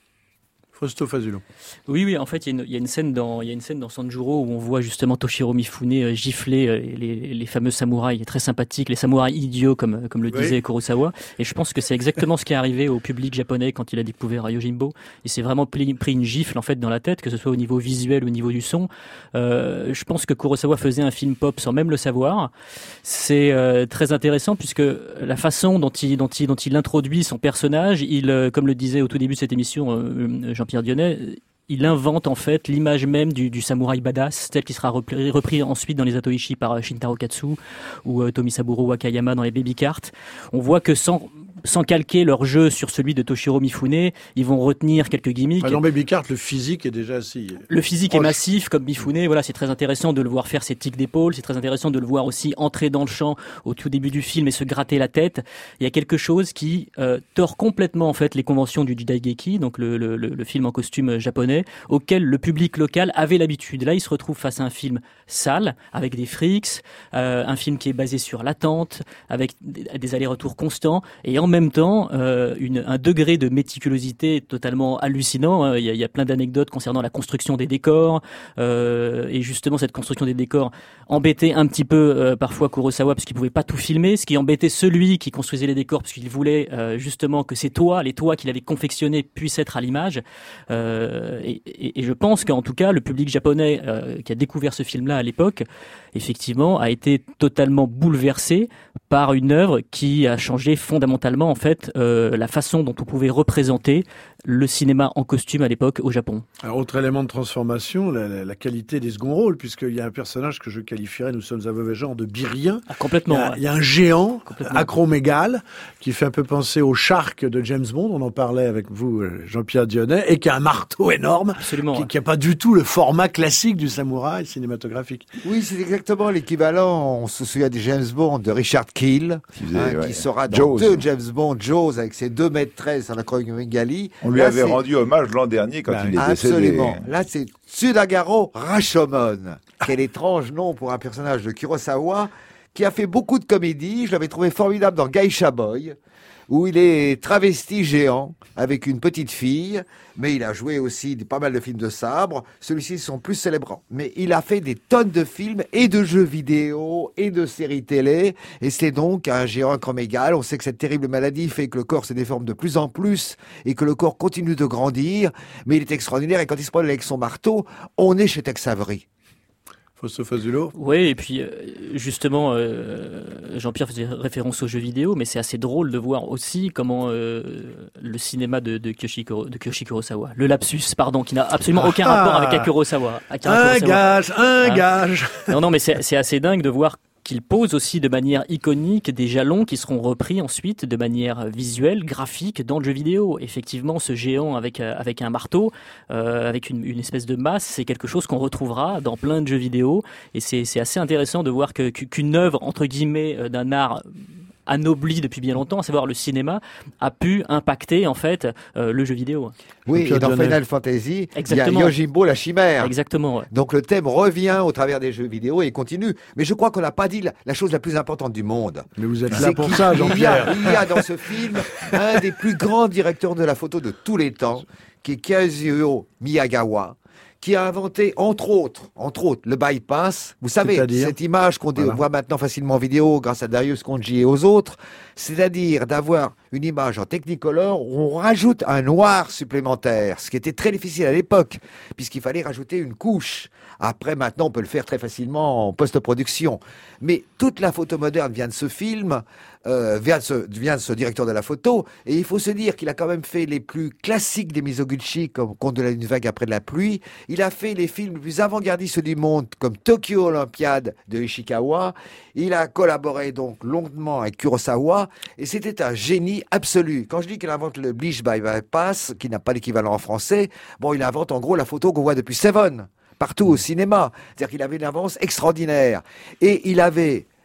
Fausto Fazulo. Oui, oui, en fait, il y, y a une scène dans, il y a une scène dans Sanjuro où on voit justement Toshiro Mifune euh, gifler euh, les, les fameux samouraïs, très sympathiques, les samouraïs idiots, comme, comme le disait oui. Kurosawa. Et je pense que c'est exactement ce qui est arrivé au public japonais quand il a découvert Yojimbo. Il s'est vraiment pris, pris une gifle, en fait, dans la tête, que ce soit au niveau visuel ou au niveau du son. Euh, je pense que Kurosawa faisait un film pop sans même le savoir. C'est euh, très intéressant puisque la façon dont il, dont il, dont il introduit son personnage, il, euh, comme le disait au tout début de cette émission, euh, Jean-Pierre Pierre Dionnet, il invente en fait l'image même du, du samouraï badass, tel qui sera repris, repris ensuite dans les Atoichi par Shintaro Katsu ou euh, Tomisaburo Wakayama dans les Baby Cart. On voit que sans sans calquer leur jeu sur celui de Toshiro Mifune, ils vont retenir quelques gimmicks. Dans Baby Cart, le physique est déjà assez... Le physique proche. Est massif, comme Mifune. Voilà, c'est très intéressant de le voir faire ses tics d'épaule. C'est très intéressant de le voir aussi entrer dans le champ au tout début du film et se gratter la tête. Il y a quelque chose qui euh, tord complètement en fait les conventions du Jidaigeki, donc le, le, le, le film en costume japonais, auquel le public local avait l'habitude. Là, il se retrouve face à un film sale, avec des frics, euh, un film qui est basé sur l'attente, avec des allers-retours constants, et en même temps euh, une, un degré de méticulosité totalement hallucinant. Il y a, il y a plein d'anecdotes concernant la construction des décors, euh, et justement cette construction des décors embêtait un petit peu euh, parfois Kurosawa parce qu'il pouvait pas tout filmer, ce qui embêtait celui qui construisait les décors parce qu'il voulait euh, justement que ces toits, les toits qu'il avait confectionnés puissent être à l'image. Euh, et, et, et je pense qu'en tout cas le public japonais euh, qui a découvert ce film-là à l'époque, effectivement, a été totalement bouleversé par une œuvre qui a changé fondamentalement en fait euh, la façon dont on pouvait représenter le cinéma en costume à l'époque au Japon. Alors, autre élément de transformation, la, la, la qualité des seconds rôles, puisqu'il y a un personnage que je qualifierais, nous sommes à mauvais genre, de birien. Ah, complètement. Il y a, ouais. il y a un géant acromégale qui fait un peu penser au Shark de James Bond, on en parlait avec vous, Jean-Pierre Dionnet, et qui a un marteau énorme, Absolument, qui ouais. qui a pas du tout le format classique du samouraï cinématographique. Oui, c'est exactement l'équivalent, on se souvient des James Bond de Richard Kiel, qui, faisait, hein, ouais. qui sera dans Jaws. deux James Bond, Jaws, avec ses deux mètres treize à l'acromégalie. On lui Là, avait c'est... rendu hommage l'an dernier quand bah, il est décédé. Absolument. Là, c'est Tsudagaro Rashomon. Quel étrange nom pour un personnage de Kurosawa qui a fait beaucoup de comédies. Je l'avais trouvé formidable dans Geisha Boy, où il est travesti géant avec une petite fille, mais il a joué aussi pas mal de films de sabre. Celui-ci sont plus célébrants. Mais il a fait des tonnes de films et de jeux vidéo et de séries télé, et c'est donc un géant acromégale. On sait que cette terrible maladie fait que le corps se déforme de plus en plus et que le corps continue de grandir, mais il est extraordinaire, et quand il se promène avec son marteau, on est chez Tex Avery. Fausto Fazulo. Oui, et puis justement, euh, Jean-Pierre faisait référence aux jeux vidéo, mais c'est assez drôle de voir aussi comment euh, le cinéma de, de, Kiyoshi, de Kiyoshi Kurosawa, le lapsus, pardon, qui n'a absolument aucun ah, rapport avec Akira Kurosawa. Akira un Kurosawa. gage, un hein gage. Non, non, mais c'est, c'est assez dingue de voir qu'il pose aussi de manière iconique des jalons qui seront repris ensuite de manière visuelle, graphique dans le jeu vidéo. Effectivement, ce géant avec avec un marteau, euh, avec une, une espèce de masse, c'est quelque chose qu'on retrouvera dans plein de jeux vidéo, et c'est c'est assez intéressant de voir que qu'une œuvre entre guillemets d'un art anobli depuis bien longtemps, à savoir le cinéma, a pu impacter en fait euh, le jeu vidéo. Oui, et dans Dionnet. Final Fantasy, Exactement. il y a Yojimbo la chimère. Exactement. Ouais. Donc le thème revient au travers des jeux vidéo et continue. Mais je crois qu'on n'a pas dit la, la chose la plus importante du monde. Mais vous êtes là pour ça, Jean-Pierre. Il y, a, il y a dans ce film un des plus grands directeurs de la photo de tous les temps, qui est Kazuo Miyagawa, qui a inventé, entre autres, entre autres, le bypass. Vous savez, c'est-à-dire cette image qu'on voilà. voit maintenant facilement en vidéo grâce à Darius Khondji et aux autres, c'est-à-dire d'avoir une image en Technicolor où on rajoute un noir supplémentaire, ce qui était très difficile à l'époque, puisqu'il fallait rajouter une couche. Après, maintenant, on peut le faire très facilement en post-production. Mais toute la photo moderne vient de ce film, euh, vient, de ce, vient de ce directeur de la photo, et il faut se dire qu'il a quand même fait les plus classiques des Mizoguchi, comme Conte de la Lune vague après de la pluie. Il a fait les films les plus avant-gardistes du monde, comme Tokyo Olympiade de Ishikawa. Il a collaboré donc longuement avec Kurosawa, et c'était un génie absolu. Quand je dis qu'il invente le bleach by bypass, qui n'a pas d'équivalent en français, bon, il invente en gros la photo qu'on voit depuis Seven, partout au cinéma. C'est-à-dire qu'il avait une avance extraordinaire. Et il avait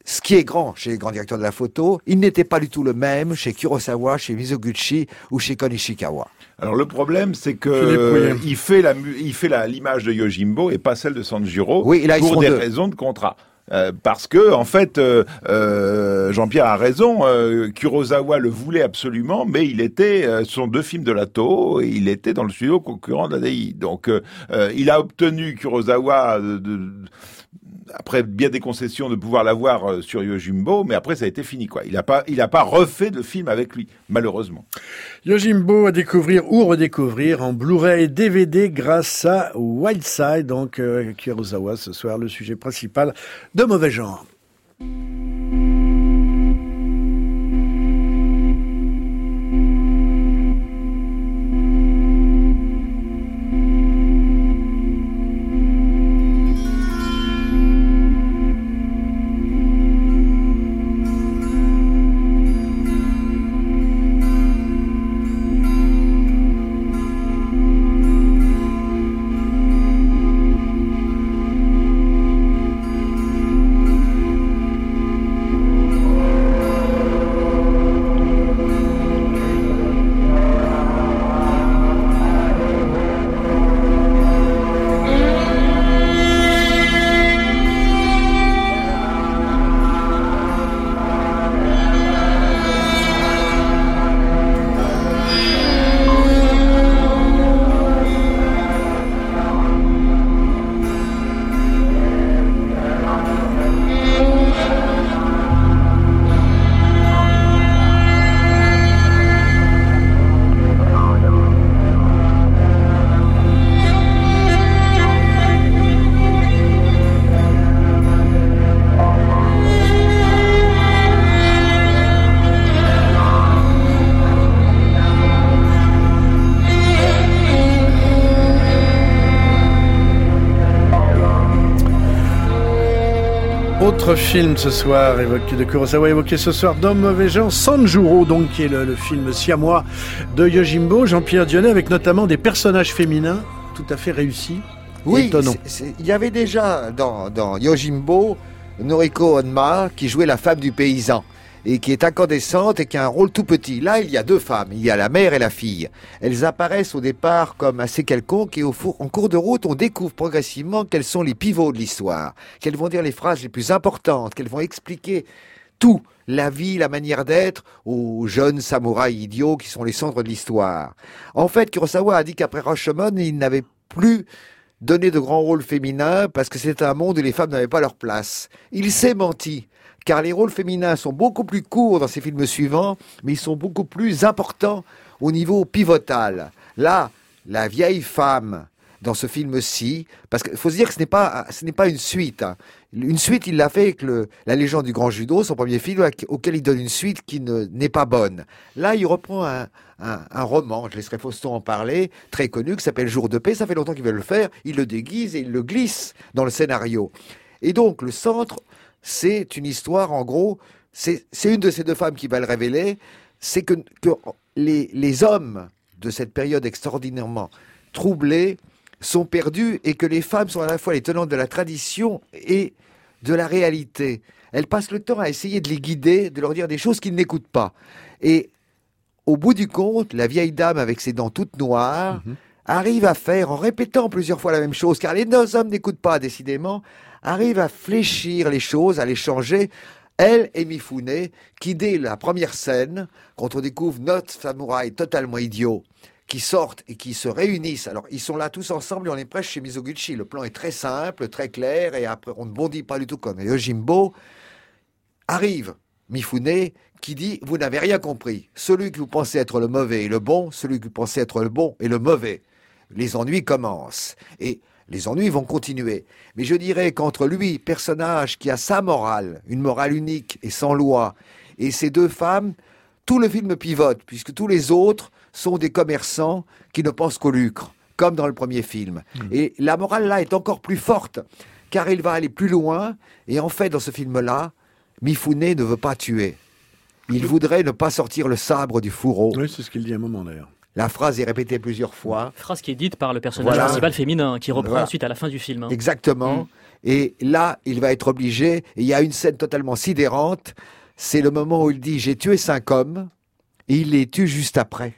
ce qui est grand chez les grands directeurs de la photo, il n'était pas du tout le même chez Kurosawa, chez Mizoguchi ou chez Kon Ishikawa. Alors le problème, c'est que euh, il fait la il fait la l'image de Yojimbo et pas celle de Sanjuro oui, là, pour des deux. raisons de contrat. Euh, parce que en fait, euh, euh, Jean-Pierre a raison. Euh, Kurosawa le voulait absolument, mais il était, euh, ce sont deux films de la Toho et il était dans le studio concurrent de la D I. Donc, euh, euh, il a obtenu Kurosawa de, de, après bien des concessions de pouvoir l'avoir euh, sur Yojimbo, mais après ça a été fini quoi. Il a pas, il a pas refait de film avec lui, malheureusement. Yojimbo à découvrir ou redécouvrir en Blu-ray et D V D grâce à Wildside, donc euh, Kurosawa ce soir, le sujet principal de Mauvais Genre. Autre film ce soir évoqué de Kurosawa évoqué ce soir dans Mauvais Genre, Sanjuro, donc qui est le, le film siamois de Yojimbo, Jean-Pierre Dionnet, avec notamment des personnages féminins tout à fait réussis. Oui, il y avait déjà dans, dans Yojimbo Noriko Honma qui jouait la femme du paysan et qui est incandescente et qui a un rôle tout petit. Là, il y a deux femmes, il y a la mère et la fille. Elles apparaissent au départ comme assez quelconques et au four, en cours de route, on découvre progressivement quels sont les pivots de l'histoire, qu'elles vont dire les phrases les plus importantes, qu'elles vont expliquer tout, la vie, la manière d'être, aux jeunes samouraïs idiots qui sont les cendres de l'histoire. En fait, Kurosawa a dit qu'après Rashomon, il n'avait plus donné de grands rôles féminins parce que c'était un monde où les femmes n'avaient pas leur place. Il s'est menti. Car les rôles féminins sont beaucoup plus courts dans ces films suivants, mais ils sont beaucoup plus importants au niveau pivotal. Là, la vieille femme, dans ce film-ci, parce qu'il faut se dire que ce n'est pas, ce n'est pas une suite. Hein. Une suite, il l'a fait avec le, La Légende du Grand Judo, son premier film, auquel il donne une suite qui ne, n'est pas bonne. Là, il reprend un, un, un roman, je laisserai Fauston en parler, très connu, qui s'appelle Jour de paix. Ça fait longtemps qu'il veut le faire. Il le déguise et il le glisse dans le scénario. Et donc, le centre... c'est une histoire, en gros, c'est, c'est une de ces deux femmes qui va le révéler, c'est que, que les, les hommes de cette période extraordinairement troublée sont perdus et que les femmes sont à la fois les tenantes de la tradition et de la réalité. Elles passent le temps à essayer de les guider, de leur dire des choses qu'ils n'écoutent pas. Et au bout du compte, la vieille dame avec ses dents toutes noires mmh. arrive à faire, en répétant plusieurs fois la même chose, car les deux hommes n'écoutent pas décidément, arrive à fléchir les choses, à les changer. Elle et Mifune, qui dès la première scène, quand on découvre notre samouraï totalement idiot, qui sortent et qui se réunissent. Alors, ils sont là tous ensemble et on est presque chez Mizoguchi. Le plan est très simple, très clair, et après, on ne bondit pas du tout comme Yojimbo. Arrive Mifune, qui dit « Vous n'avez rien compris. Celui que vous pensez être le mauvais est le bon, celui que vous pensez être le bon est le mauvais. » Les ennuis commencent. Et les ennuis vont continuer. Mais je dirais qu'entre lui, personnage qui a sa morale, une morale unique et sans loi, et ces deux femmes, tout le film pivote, puisque tous les autres sont des commerçants qui ne pensent qu'au lucre, comme dans le premier film. Mmh. Et la morale là est encore plus forte, car il va aller plus loin, et en fait, dans ce film-là, Mifune ne veut pas tuer. Il voudrait ne pas sortir le sabre du fourreau. Oui, c'est ce qu'il dit à un moment d'ailleurs. La phrase est répétée plusieurs fois. Phrase qui est dite par le personnage Voilà. principal féminin, qui reprend Voilà. ensuite à la fin du film. hein. Exactement. Mm. Et là, il va être obligé. Et il y a une scène totalement sidérante. C'est le moment où il dit « J'ai tué cinq hommes » et il les tue juste après.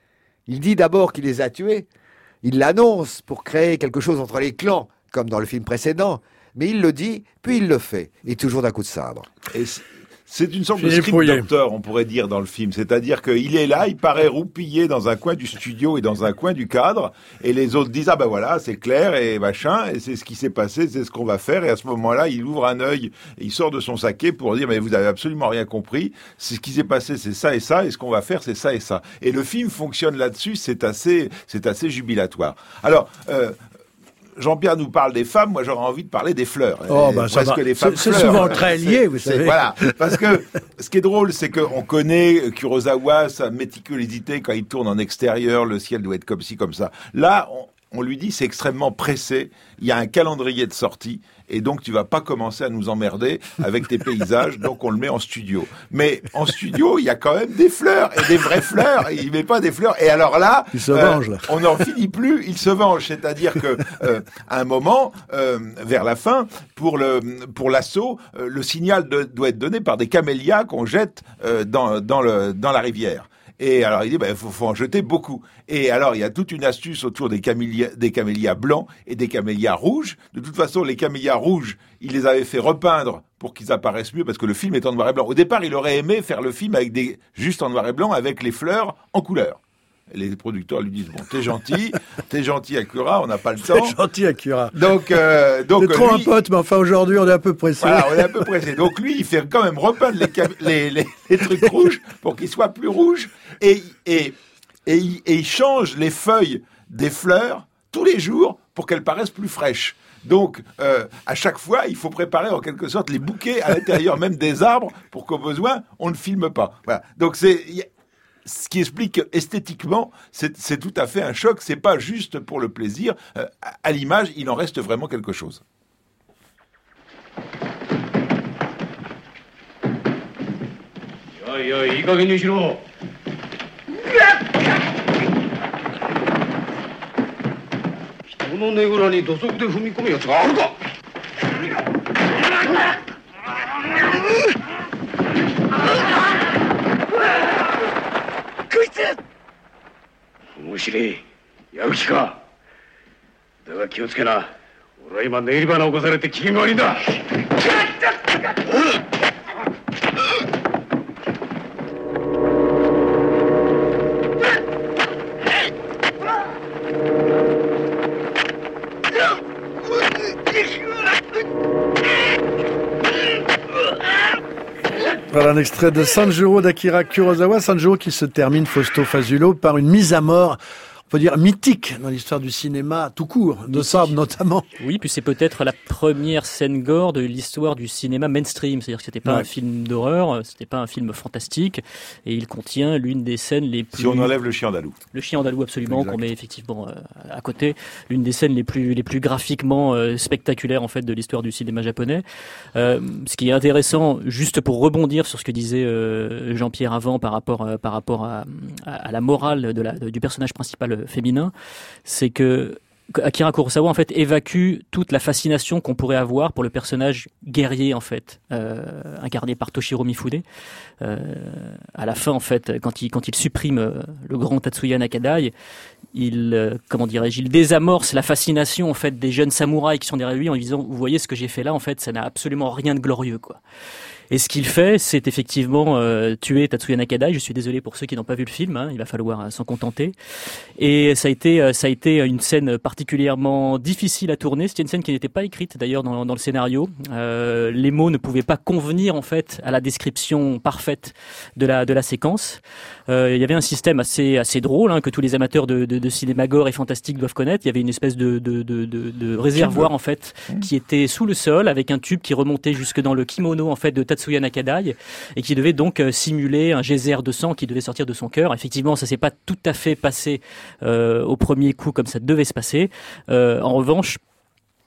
Il dit d'abord qu'il les a tués. Il l'annonce pour créer quelque chose entre les clans, comme dans le film précédent. Mais il le dit, puis il le fait. Et toujours d'un coup de sabre. Et c'est- c'est une sorte de Philippe script Rouillet. doctor, on pourrait dire, dans le film. C'est-à-dire qu'il est là, il paraît roupillé dans un coin du studio et dans un coin du cadre, et les autres disent, ah ben voilà, c'est clair, et machin, et c'est ce qui s'est passé, c'est ce qu'on va faire, et à ce moment-là, il ouvre un œil, et il sort de son saké pour dire, mais vous avez absolument rien compris, c'est ce qui s'est passé, c'est ça et ça, et ce qu'on va faire, c'est ça et ça. Et le film fonctionne là-dessus, c'est assez, c'est assez jubilatoire. Alors, euh, Jean-Pierre nous parle des femmes, moi j'aurais envie de parler des fleurs. Oh, Et bah, ça presque va. les femmes C'est- c'est fleurs. souvent très lié, C'est- vous c'est- savez. Voilà, parce que ce qui est drôle, c'est qu'on connaît Kurosawa, sa méticulosité quand il tourne en extérieur, le ciel doit être comme ci, comme ça. Là, on, on lui dit c'est extrêmement pressé, il y a un calendrier de sortie, et donc tu vas pas commencer à nous emmerder avec tes paysages, donc on le met en studio. Mais en studio, il y a quand même des fleurs, et des vraies fleurs, et il met pas des fleurs, et alors là, Il se venge, là. on n'en finit plus, il se venge, c'est-à-dire que euh, à un moment, euh, vers la fin, pour le pour l'assaut, euh, le signal de- doit être donné par des camélias qu'on jette euh, dans dans le dans la rivière. Et alors il dit, ben, faut, faut en jeter beaucoup. Et alors il y a toute une astuce autour des camélias, des camélias blancs et des camélias rouges. De toute façon, les camélias rouges, il les avait fait repeindre pour qu'ils apparaissent mieux, parce que le film est en noir et blanc. Au départ, il aurait aimé faire le film avec des juste en noir et blanc, avec les fleurs en couleur. Et les producteurs lui disent, bon, t'es gentil, t'es gentil Akira, on n'a pas le temps. C'est gentil, Akira. Donc, euh, donc C'est trop lui- un pote, mais enfin aujourd'hui on est un peu pressé. voilà, on est un peu pressé. Donc lui, il fait quand même repeindre les, cam- les, les, les trucs rouges pour qu'ils soient plus rouges. Et, et, et, il- et il change les feuilles des fleurs tous les jours pour qu'elles paraissent plus fraîches. Donc, euh, à chaque fois, il faut préparer en quelque sorte les bouquets à l'intérieur même des arbres pour qu'au besoin, on ne filme pas. Voilà. Donc c'est... il y a- ce qui explique que, esthétiquement, c'est c'est tout à fait un choc. C'est pas juste pour le plaisir. Euh, à, à l'image, il en reste vraiment quelque chose. おいおいいい加減にしろ人のねぐらに土足で踏み込むやつがあるかこいつ面白いやる気かだが気をつけな俺は今寝入り花起こされて機嫌が悪いんだ Voilà un extrait de Sanjuro d'Akira Kurosawa. Sanjuro qui se termine, Fausto Fazulo, par une mise à mort, on peut dire mythique dans l'histoire du cinéma tout court, de Sabre notamment. Oui, puis c'est peut-être la première scène gore de l'histoire du cinéma mainstream. C'est-à-dire que c'était pas Ouais. un film d'horreur, c'était pas un film fantastique, et il contient l'une des scènes les plus... Si on enlève le chien andalou. Le chien andalou, absolument, Exact. qu'on met effectivement euh, à côté. L'une des scènes les plus, les plus graphiquement euh, spectaculaires, en fait, de l'histoire du cinéma japonais. Euh, ce qui est intéressant, juste pour rebondir sur ce que disait euh, Jean-Pierre avant par rapport, euh, par rapport à, à, à la morale de la, de- du personnage principal euh, féminin, c'est que Akira Kurosawa en fait évacue toute la fascination qu'on pourrait avoir pour le personnage guerrier en fait euh, incarné par Toshiro Mifune. Euh, à la fin en fait quand il quand il supprime euh, le grand Tatsuya Nakadai, il euh, comment dirais-je il désamorce la fascination en fait des jeunes samouraïs qui sont derrière lui en lui disant vous voyez ce que j'ai fait là en fait ça n'a absolument rien de glorieux quoi. Et ce qu'il fait, c'est effectivement euh, tuer Tatsuya Nakadai. Je suis désolé pour ceux qui n'ont pas vu le film, hein, il va falloir euh, s'en contenter. Et ça a été, euh, ça a été une scène particulièrement difficile à tourner. C'était une scène qui n'était pas écrite d'ailleurs dans, dans le scénario. Euh, les mots ne pouvaient pas convenir en fait à la description parfaite de la de la séquence. Euh, il y avait un système assez assez drôle hein, que tous les amateurs de, de, de cinéma gore et fantastique doivent connaître. Il y avait une espèce de de de, de, de réservoir en fait qui était sous le sol avec un tube qui remontait jusque dans le kimono en fait de Tatsuya Nakadai et qui devait donc euh, simuler un geyser de sang qui devait sortir de son cœur. Effectivement, ça s'est pas tout à fait passé euh, au premier coup comme ça devait se passer. Euh, en revanche,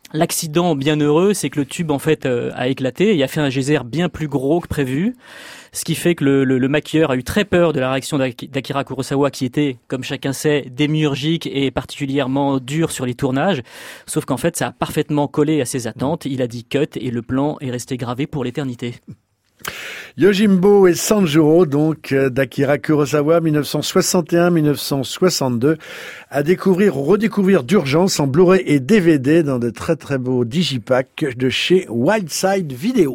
L'accident bien heureux, c'est que le tube en fait euh, a éclaté et a fait un geyser bien plus gros que prévu, ce qui fait que le, le, le maquilleur a eu très peur de la réaction d'Akira Kurosawa, qui était, comme chacun sait, démiurgique et particulièrement dur sur les tournages. Sauf qu'en fait, ça a parfaitement collé à ses attentes. Il a dit cut et le plan est resté gravé pour l'éternité. Yojimbo et Sanjuro, donc, d'Akira Kurosawa, dix-neuf cent soixante et un à dix-neuf cent soixante-deux, à découvrir ou redécouvrir d'urgence en Blu-ray et D V D dans de très très beaux digipacks de chez Wildside Video.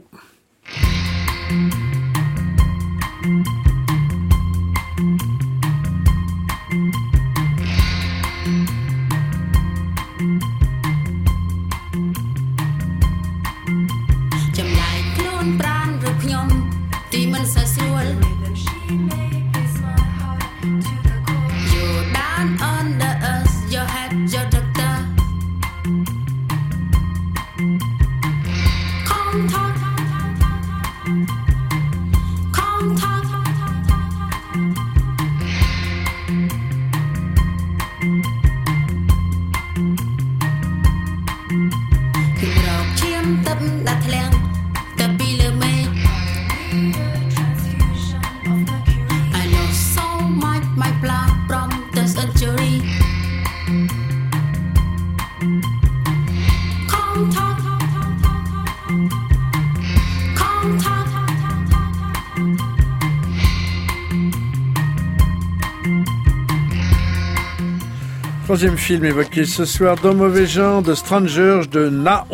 Troisième film évoqué ce soir dans Mauvais Genre, de Strangers de Na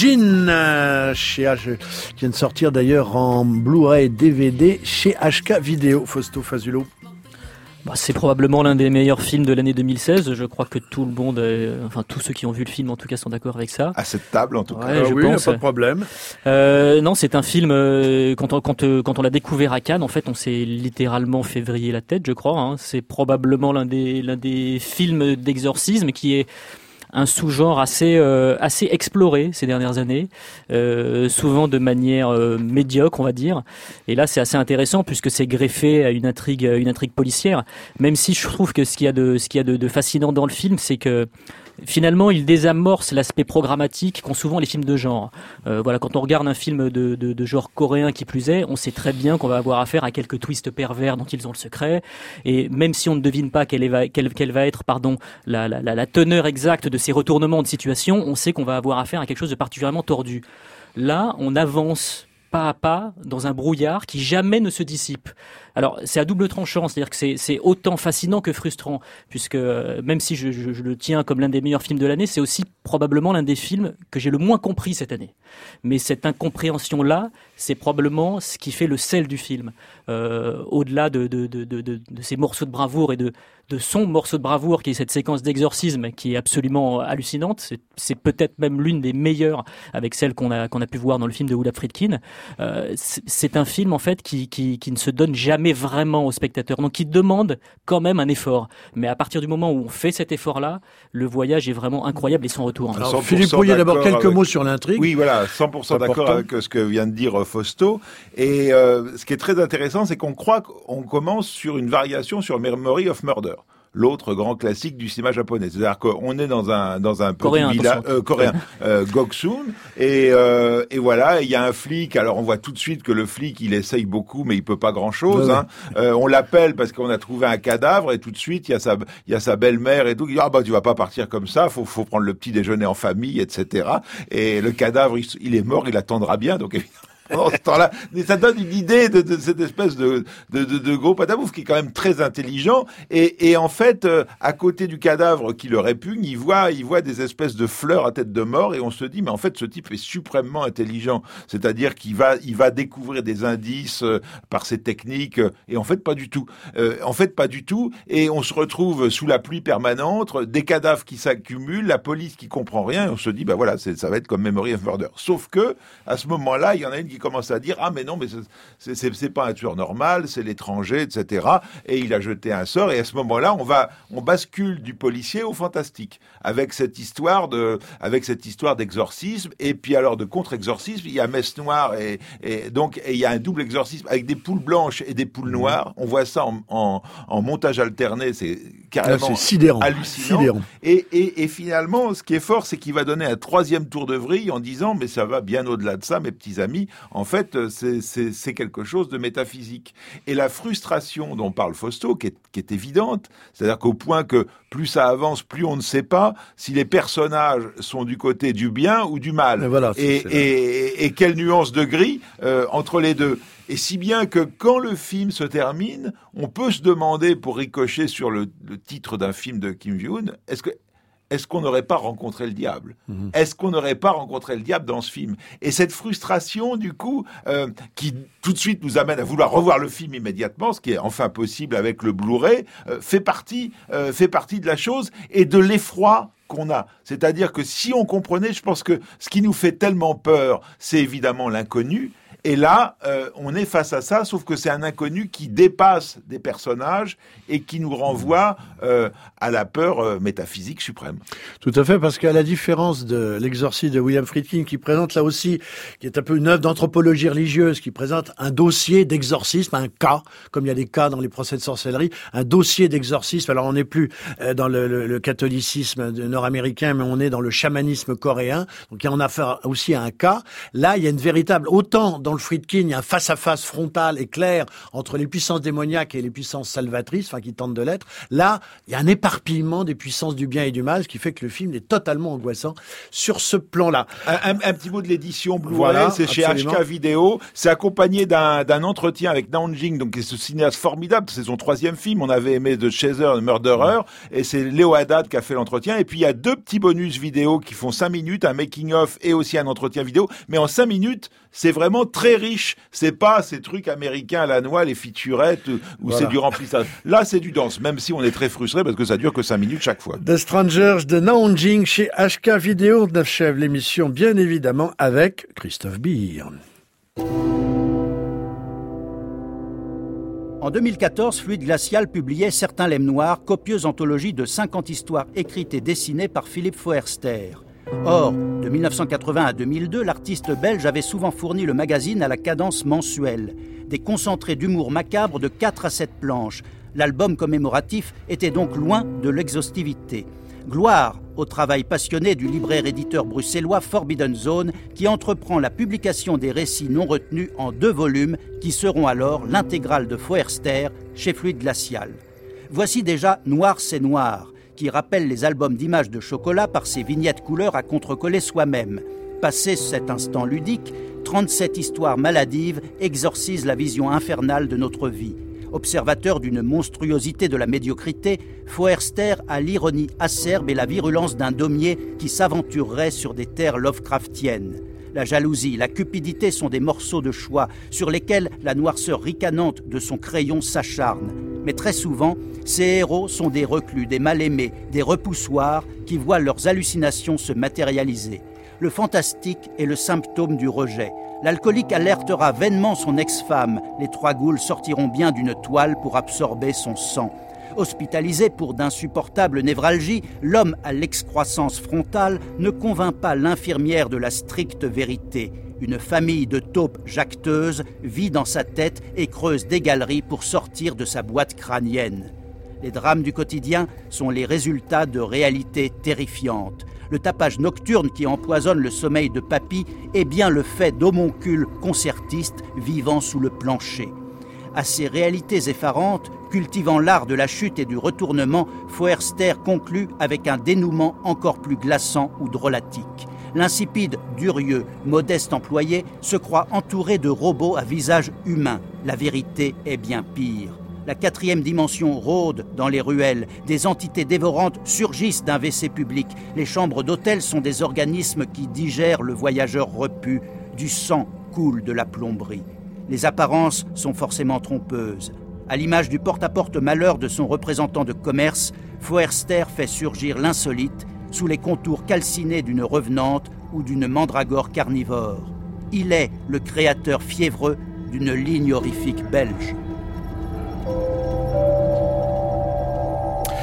Hong-jin, chez H... qui vient de sortir d'ailleurs en Blu-ray D V D chez H K Vidéo. Fausto Fazulo. Bah, c'est probablement l'un des meilleurs films de l'année deux mille seize. Je crois que tout le monde, euh, enfin tous ceux qui ont vu le film en tout cas sont d'accord avec ça. À cette table en tout cas. Ouais, ah je oui, pense. pas de problème. Euh, non, c'est un film, euh, quand on, quand, euh, quand on l'a découvert à Cannes, en fait on s'est littéralement fait vriller la tête, je crois. Hein. C'est probablement l'un des, l'un des films d'exorcisme qui est un sous-genre assez euh, assez exploré ces dernières années, euh, souvent de manière euh, médiocre, on va dire. Et là, c'est assez intéressant puisque c'est greffé à une intrigue, une intrigue policière. Même si je trouve que ce qu'il y a de ce qu'il y a de, de fascinant dans le film, c'est que finalement, il désamorce l'aspect programmatique qu'ont souvent les films de genre. Euh, voilà, quand on regarde un film de, de, de genre coréen qui plus est, on sait très bien qu'on va avoir affaire à quelques twists pervers dont ils ont le secret. Et même si on ne devine pas quelle, est, quelle, quelle va être, pardon, la, la, la teneur exacte de ces retournements de situation, on sait qu'on va avoir affaire à quelque chose de particulièrement tordu. Là, on avance pas à pas dans un brouillard qui jamais ne se dissipe. Alors, c'est à double tranchant, c'est-à-dire que c'est, c'est autant fascinant que frustrant, puisque euh, même si je, je, je le tiens comme l'un des meilleurs films de l'année, c'est aussi probablement l'un des films que j'ai le moins compris cette année. Mais cette incompréhension-là, c'est probablement ce qui fait le sel du film. Euh, au-delà de, de, de, de, de, de ces morceaux de bravoure et de, de son morceau de bravoure, qui est cette séquence d'exorcisme qui est absolument hallucinante, c'est, c'est peut-être même l'une des meilleures avec celle qu'on a, qu'on a pu voir dans le film de Ulla Friedkin. Euh, c'est, c'est un film en fait qui, qui, qui ne se donne jamais vraiment au spectateur, donc qui demande quand même un effort. Mais à partir du moment où on fait cet effort-là, le voyage est vraiment incroyable et sans retour. Alors, Philippe Pouillet, d'abord quelques avec... mots sur l'intrigue. Oui, voilà, cent pour cent d'accord avec ce que vient de dire Fausto. Et euh, ce qui est très intéressant, c'est qu'on croit qu'on commence sur une variation sur Memory of Murder, l'autre grand classique du cinéma japonais. C'est-à-dire qu'on est dans un dans un petit village euh, coréen, euh, Goksun, et euh, et voilà, il y a un flic. Alors on voit tout de suite que le flic, il essaye beaucoup, mais il peut pas grand-chose. Ouais, hein. ouais. Euh, on l'appelle parce qu'on a trouvé un cadavre, et tout de suite il y a sa il y a sa belle-mère et tout. Il dit ah bah tu vas pas partir comme ça, faut faut prendre le petit déjeuner en famille, et cetera. Et le cadavre, il, il est mort, il attendra bien, donc évidemment. Pendant ce temps-là, ça donne une idée de, de cette espèce de, de, de, de gros patabouf qui est quand même très intelligent. Et, et en fait, euh, à côté du cadavre qui le répugne, il voit, il voit des espèces de fleurs à tête de mort, et on se dit, mais en fait, ce type est suprêmement intelligent. C'est-à-dire qu'il va, il va découvrir des indices euh, par ses techniques. Euh, et en fait, pas du tout. Euh, en fait, pas du tout. Et on se retrouve sous la pluie permanente, des cadavres qui s'accumulent, la police qui comprend rien, et on se dit, bah voilà, c'est, ça va être comme Memory of Murder. Sauf que, à ce moment-là, il y en a une qui commence à dire ah mais non mais c'est, c'est, c'est pas un tueur normal, c'est l'étranger, et cetera. Et il a jeté un sort, et à ce moment-là on va on bascule du policier au fantastique avec cette histoire de avec cette histoire d'exorcisme, et puis alors de contre-exorcisme. Il y a Messe Noire, et, et donc et il y a un double exorcisme avec des poules blanches et des poules noires. On voit ça en, en, en montage alterné, c'est carrément Là, c'est sidérant. hallucinant. Sidérant. Et, et, et finalement, ce qui est fort, c'est qu'il va donner un troisième tour de vrille en disant, mais ça va bien au-delà de ça, mes petits amis. En fait, c'est, c'est, c'est quelque chose de métaphysique. Et la frustration dont parle Fausto, qui est, qui est évidente, c'est-à-dire qu'au point que plus ça avance, plus on ne sait pas si les personnages sont du côté du bien ou du mal. Et, voilà, c'est, et, c'est et, et quelle nuance de gris euh, entre les deux. Et si bien que quand le film se termine, on peut se demander, pour ricocher sur le, le titre d'un film de Kim Ji-woon, est-ce que est-ce qu'on n'aurait pas rencontré le diable ? mmh. Est-ce qu'on n'aurait pas rencontré le diable dans ce film ? Et cette frustration, du coup, euh, qui tout de suite nous amène à vouloir revoir le film immédiatement, ce qui est enfin possible avec le Blu-ray, euh, fait partie, euh, fait partie de la chose et de l'effroi qu'on a. C'est-à-dire que si on comprenait, je pense que ce qui nous fait tellement peur, c'est évidemment l'inconnu. Et là, euh, on est face à ça, sauf que c'est un inconnu qui dépasse des personnages et qui nous renvoie euh, à la peur euh, métaphysique suprême. Tout à fait, parce qu'à la différence de l'exorcisme de William Friedkin, qui présente là aussi, qui est un peu une œuvre d'anthropologie religieuse, qui présente un dossier d'exorcisme, un cas, comme il y a des cas dans les procès de sorcellerie, un dossier d'exorcisme. Alors on n'est plus euh, dans le, le, le catholicisme nord-américain, mais on est dans le chamanisme coréen. Donc on a affaire aussi à un cas. Là, il y a une véritable, autant dans Dans le Friedkin, il y a un face-à-face frontal et clair entre les puissances démoniaques et les puissances salvatrices, enfin qui tentent de l'être. Là, il y a un éparpillement des puissances du bien et du mal, ce qui fait que le film est totalement angoissant sur ce plan-là. Un, un, un petit mot de l'édition Blu-ray, voilà, c'est absolument. Chez H K Vidéo. C'est accompagné d'un, d'un entretien avec Nao Jing, donc ce cinéaste formidable. C'est son troisième film. On avait aimé The Chaser, The Murderer, mmh. et c'est Léo Haddad qui a fait l'entretien. Et puis il y a deux petits bonus vidéo qui font cinq minutes, un making-of et aussi un entretien vidéo. Mais en cinq minutes, c'est vraiment très riche. C'est pas ces trucs américains à la noix, les featurettes, où voilà. C'est du remplissage. Là, c'est du danse, même si on est très frustré parce que ça dure que cinq minutes chaque fois. The Strangers de Nao Jing chez H K Vidéo. On achève l'émission, bien évidemment, avec Christophe Beer. En deux mille quatorze, Fluide Glacial publiait Certains Lemmes Noirs, copieuse anthologie de cinquante histoires écrites et dessinées par Philippe Foerster. Or, de mille neuf cent quatre-vingts à deux mille deux, l'artiste belge avait souvent fourni le magazine à la cadence mensuelle. Des concentrés d'humour macabre de quatre à sept planches. L'album commémoratif était donc loin de l'exhaustivité. Gloire au travail passionné du libraire-éditeur bruxellois Forbidden Zone qui entreprend la publication des récits non retenus en deux volumes qui seront alors l'intégrale de Foerster chez Fluide Glacial. Voici déjà Noir c'est noir, qui rappelle les albums d'images de chocolat par ses vignettes couleurs à contrecoller soi-même. Passé cet instant ludique, trente-sept histoires maladives exorcisent la vision infernale de notre vie. Observateur d'une monstruosité de la médiocrité, Foerster a l'ironie acerbe et la virulence d'un daumier qui s'aventurerait sur des terres Lovecraftiennes. La jalousie, la cupidité sont des morceaux de choix sur lesquels la noirceur ricanante de son crayon s'acharne. Mais très souvent, ces héros sont des reclus, des mal-aimés, des repoussoirs qui voient leurs hallucinations se matérialiser. Le fantastique est le symptôme du rejet. L'alcoolique alertera vainement son ex-femme. Les trois ghouls sortiront bien d'une toile pour absorber son sang. Hospitalisé pour d'insupportables névralgies, l'homme à l'excroissance frontale ne convainc pas l'infirmière de la stricte vérité. Une famille de taupes jacteuses vit dans sa tête et creuse des galeries pour sortir de sa boîte crânienne. Les drames du quotidien sont les résultats de réalités terrifiantes. Le tapage nocturne qui empoisonne le sommeil de Papy est bien le fait d'homoncules concertistes vivant sous le plancher. À ces réalités effarantes, cultivant l'art de la chute et du retournement, Foerster conclut avec un dénouement encore plus glaçant ou drôlatique. L'insipide, durieux, modeste employé se croit entouré de robots à visage humain. La vérité est bien pire. La quatrième dimension rôde dans les ruelles. Des entités dévorantes surgissent d'un W C public. Les chambres d'hôtel sont des organismes qui digèrent le voyageur repu. Du sang coule de la plomberie. Les apparences sont forcément trompeuses. À l'image du porte-à-porte malheur de son représentant de commerce, Foerster fait surgir l'insolite sous les contours calcinés d'une revenante ou d'une mandragore carnivore. Il est le créateur fiévreux d'une ligne horrifique belge.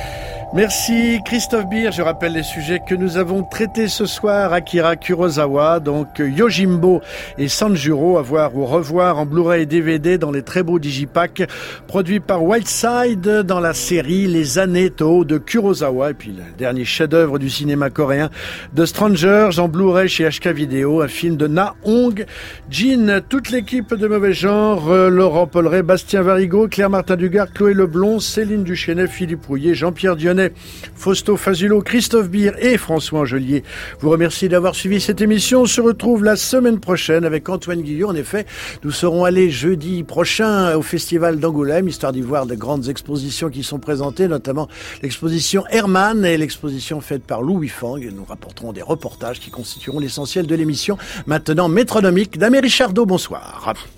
Merci Christophe Beer. Je rappelle les sujets que nous avons traités ce soir. Akira Kurosawa, donc Yojimbo et Sanjuro, à voir ou revoir en Blu-ray et D V D dans les très beaux digipacks, produits par Wildside dans la série Les Années Toho de Kurosawa. Et puis le dernier chef-d'œuvre du cinéma coréen, The Strangers, en Blu-ray chez H K Vidéo, un film de Na Hong Jin. Toute l'équipe de Mauvais Genre, euh, Laurent Polleret, Bastien Varigo, Claire Martin Dugard, Chloé Leblon, Céline Duchesneau, Philippe Rouillet, Jean-Pierre Dionnet, Fausto Fazulo, Christophe Beer et François Angelier vous remercie d'avoir suivi cette émission. On se retrouve la semaine prochaine avec Antoine Guillot. En effet, nous serons allés jeudi prochain au Festival d'Angoulême, histoire d'y voir de grandes expositions qui sont présentées, notamment l'exposition Hermann et l'exposition faite par Louis Fang. Nous rapporterons des reportages qui constitueront l'essentiel de l'émission. Maintenant, Métronomique d'Amélie Chardot. Bonsoir.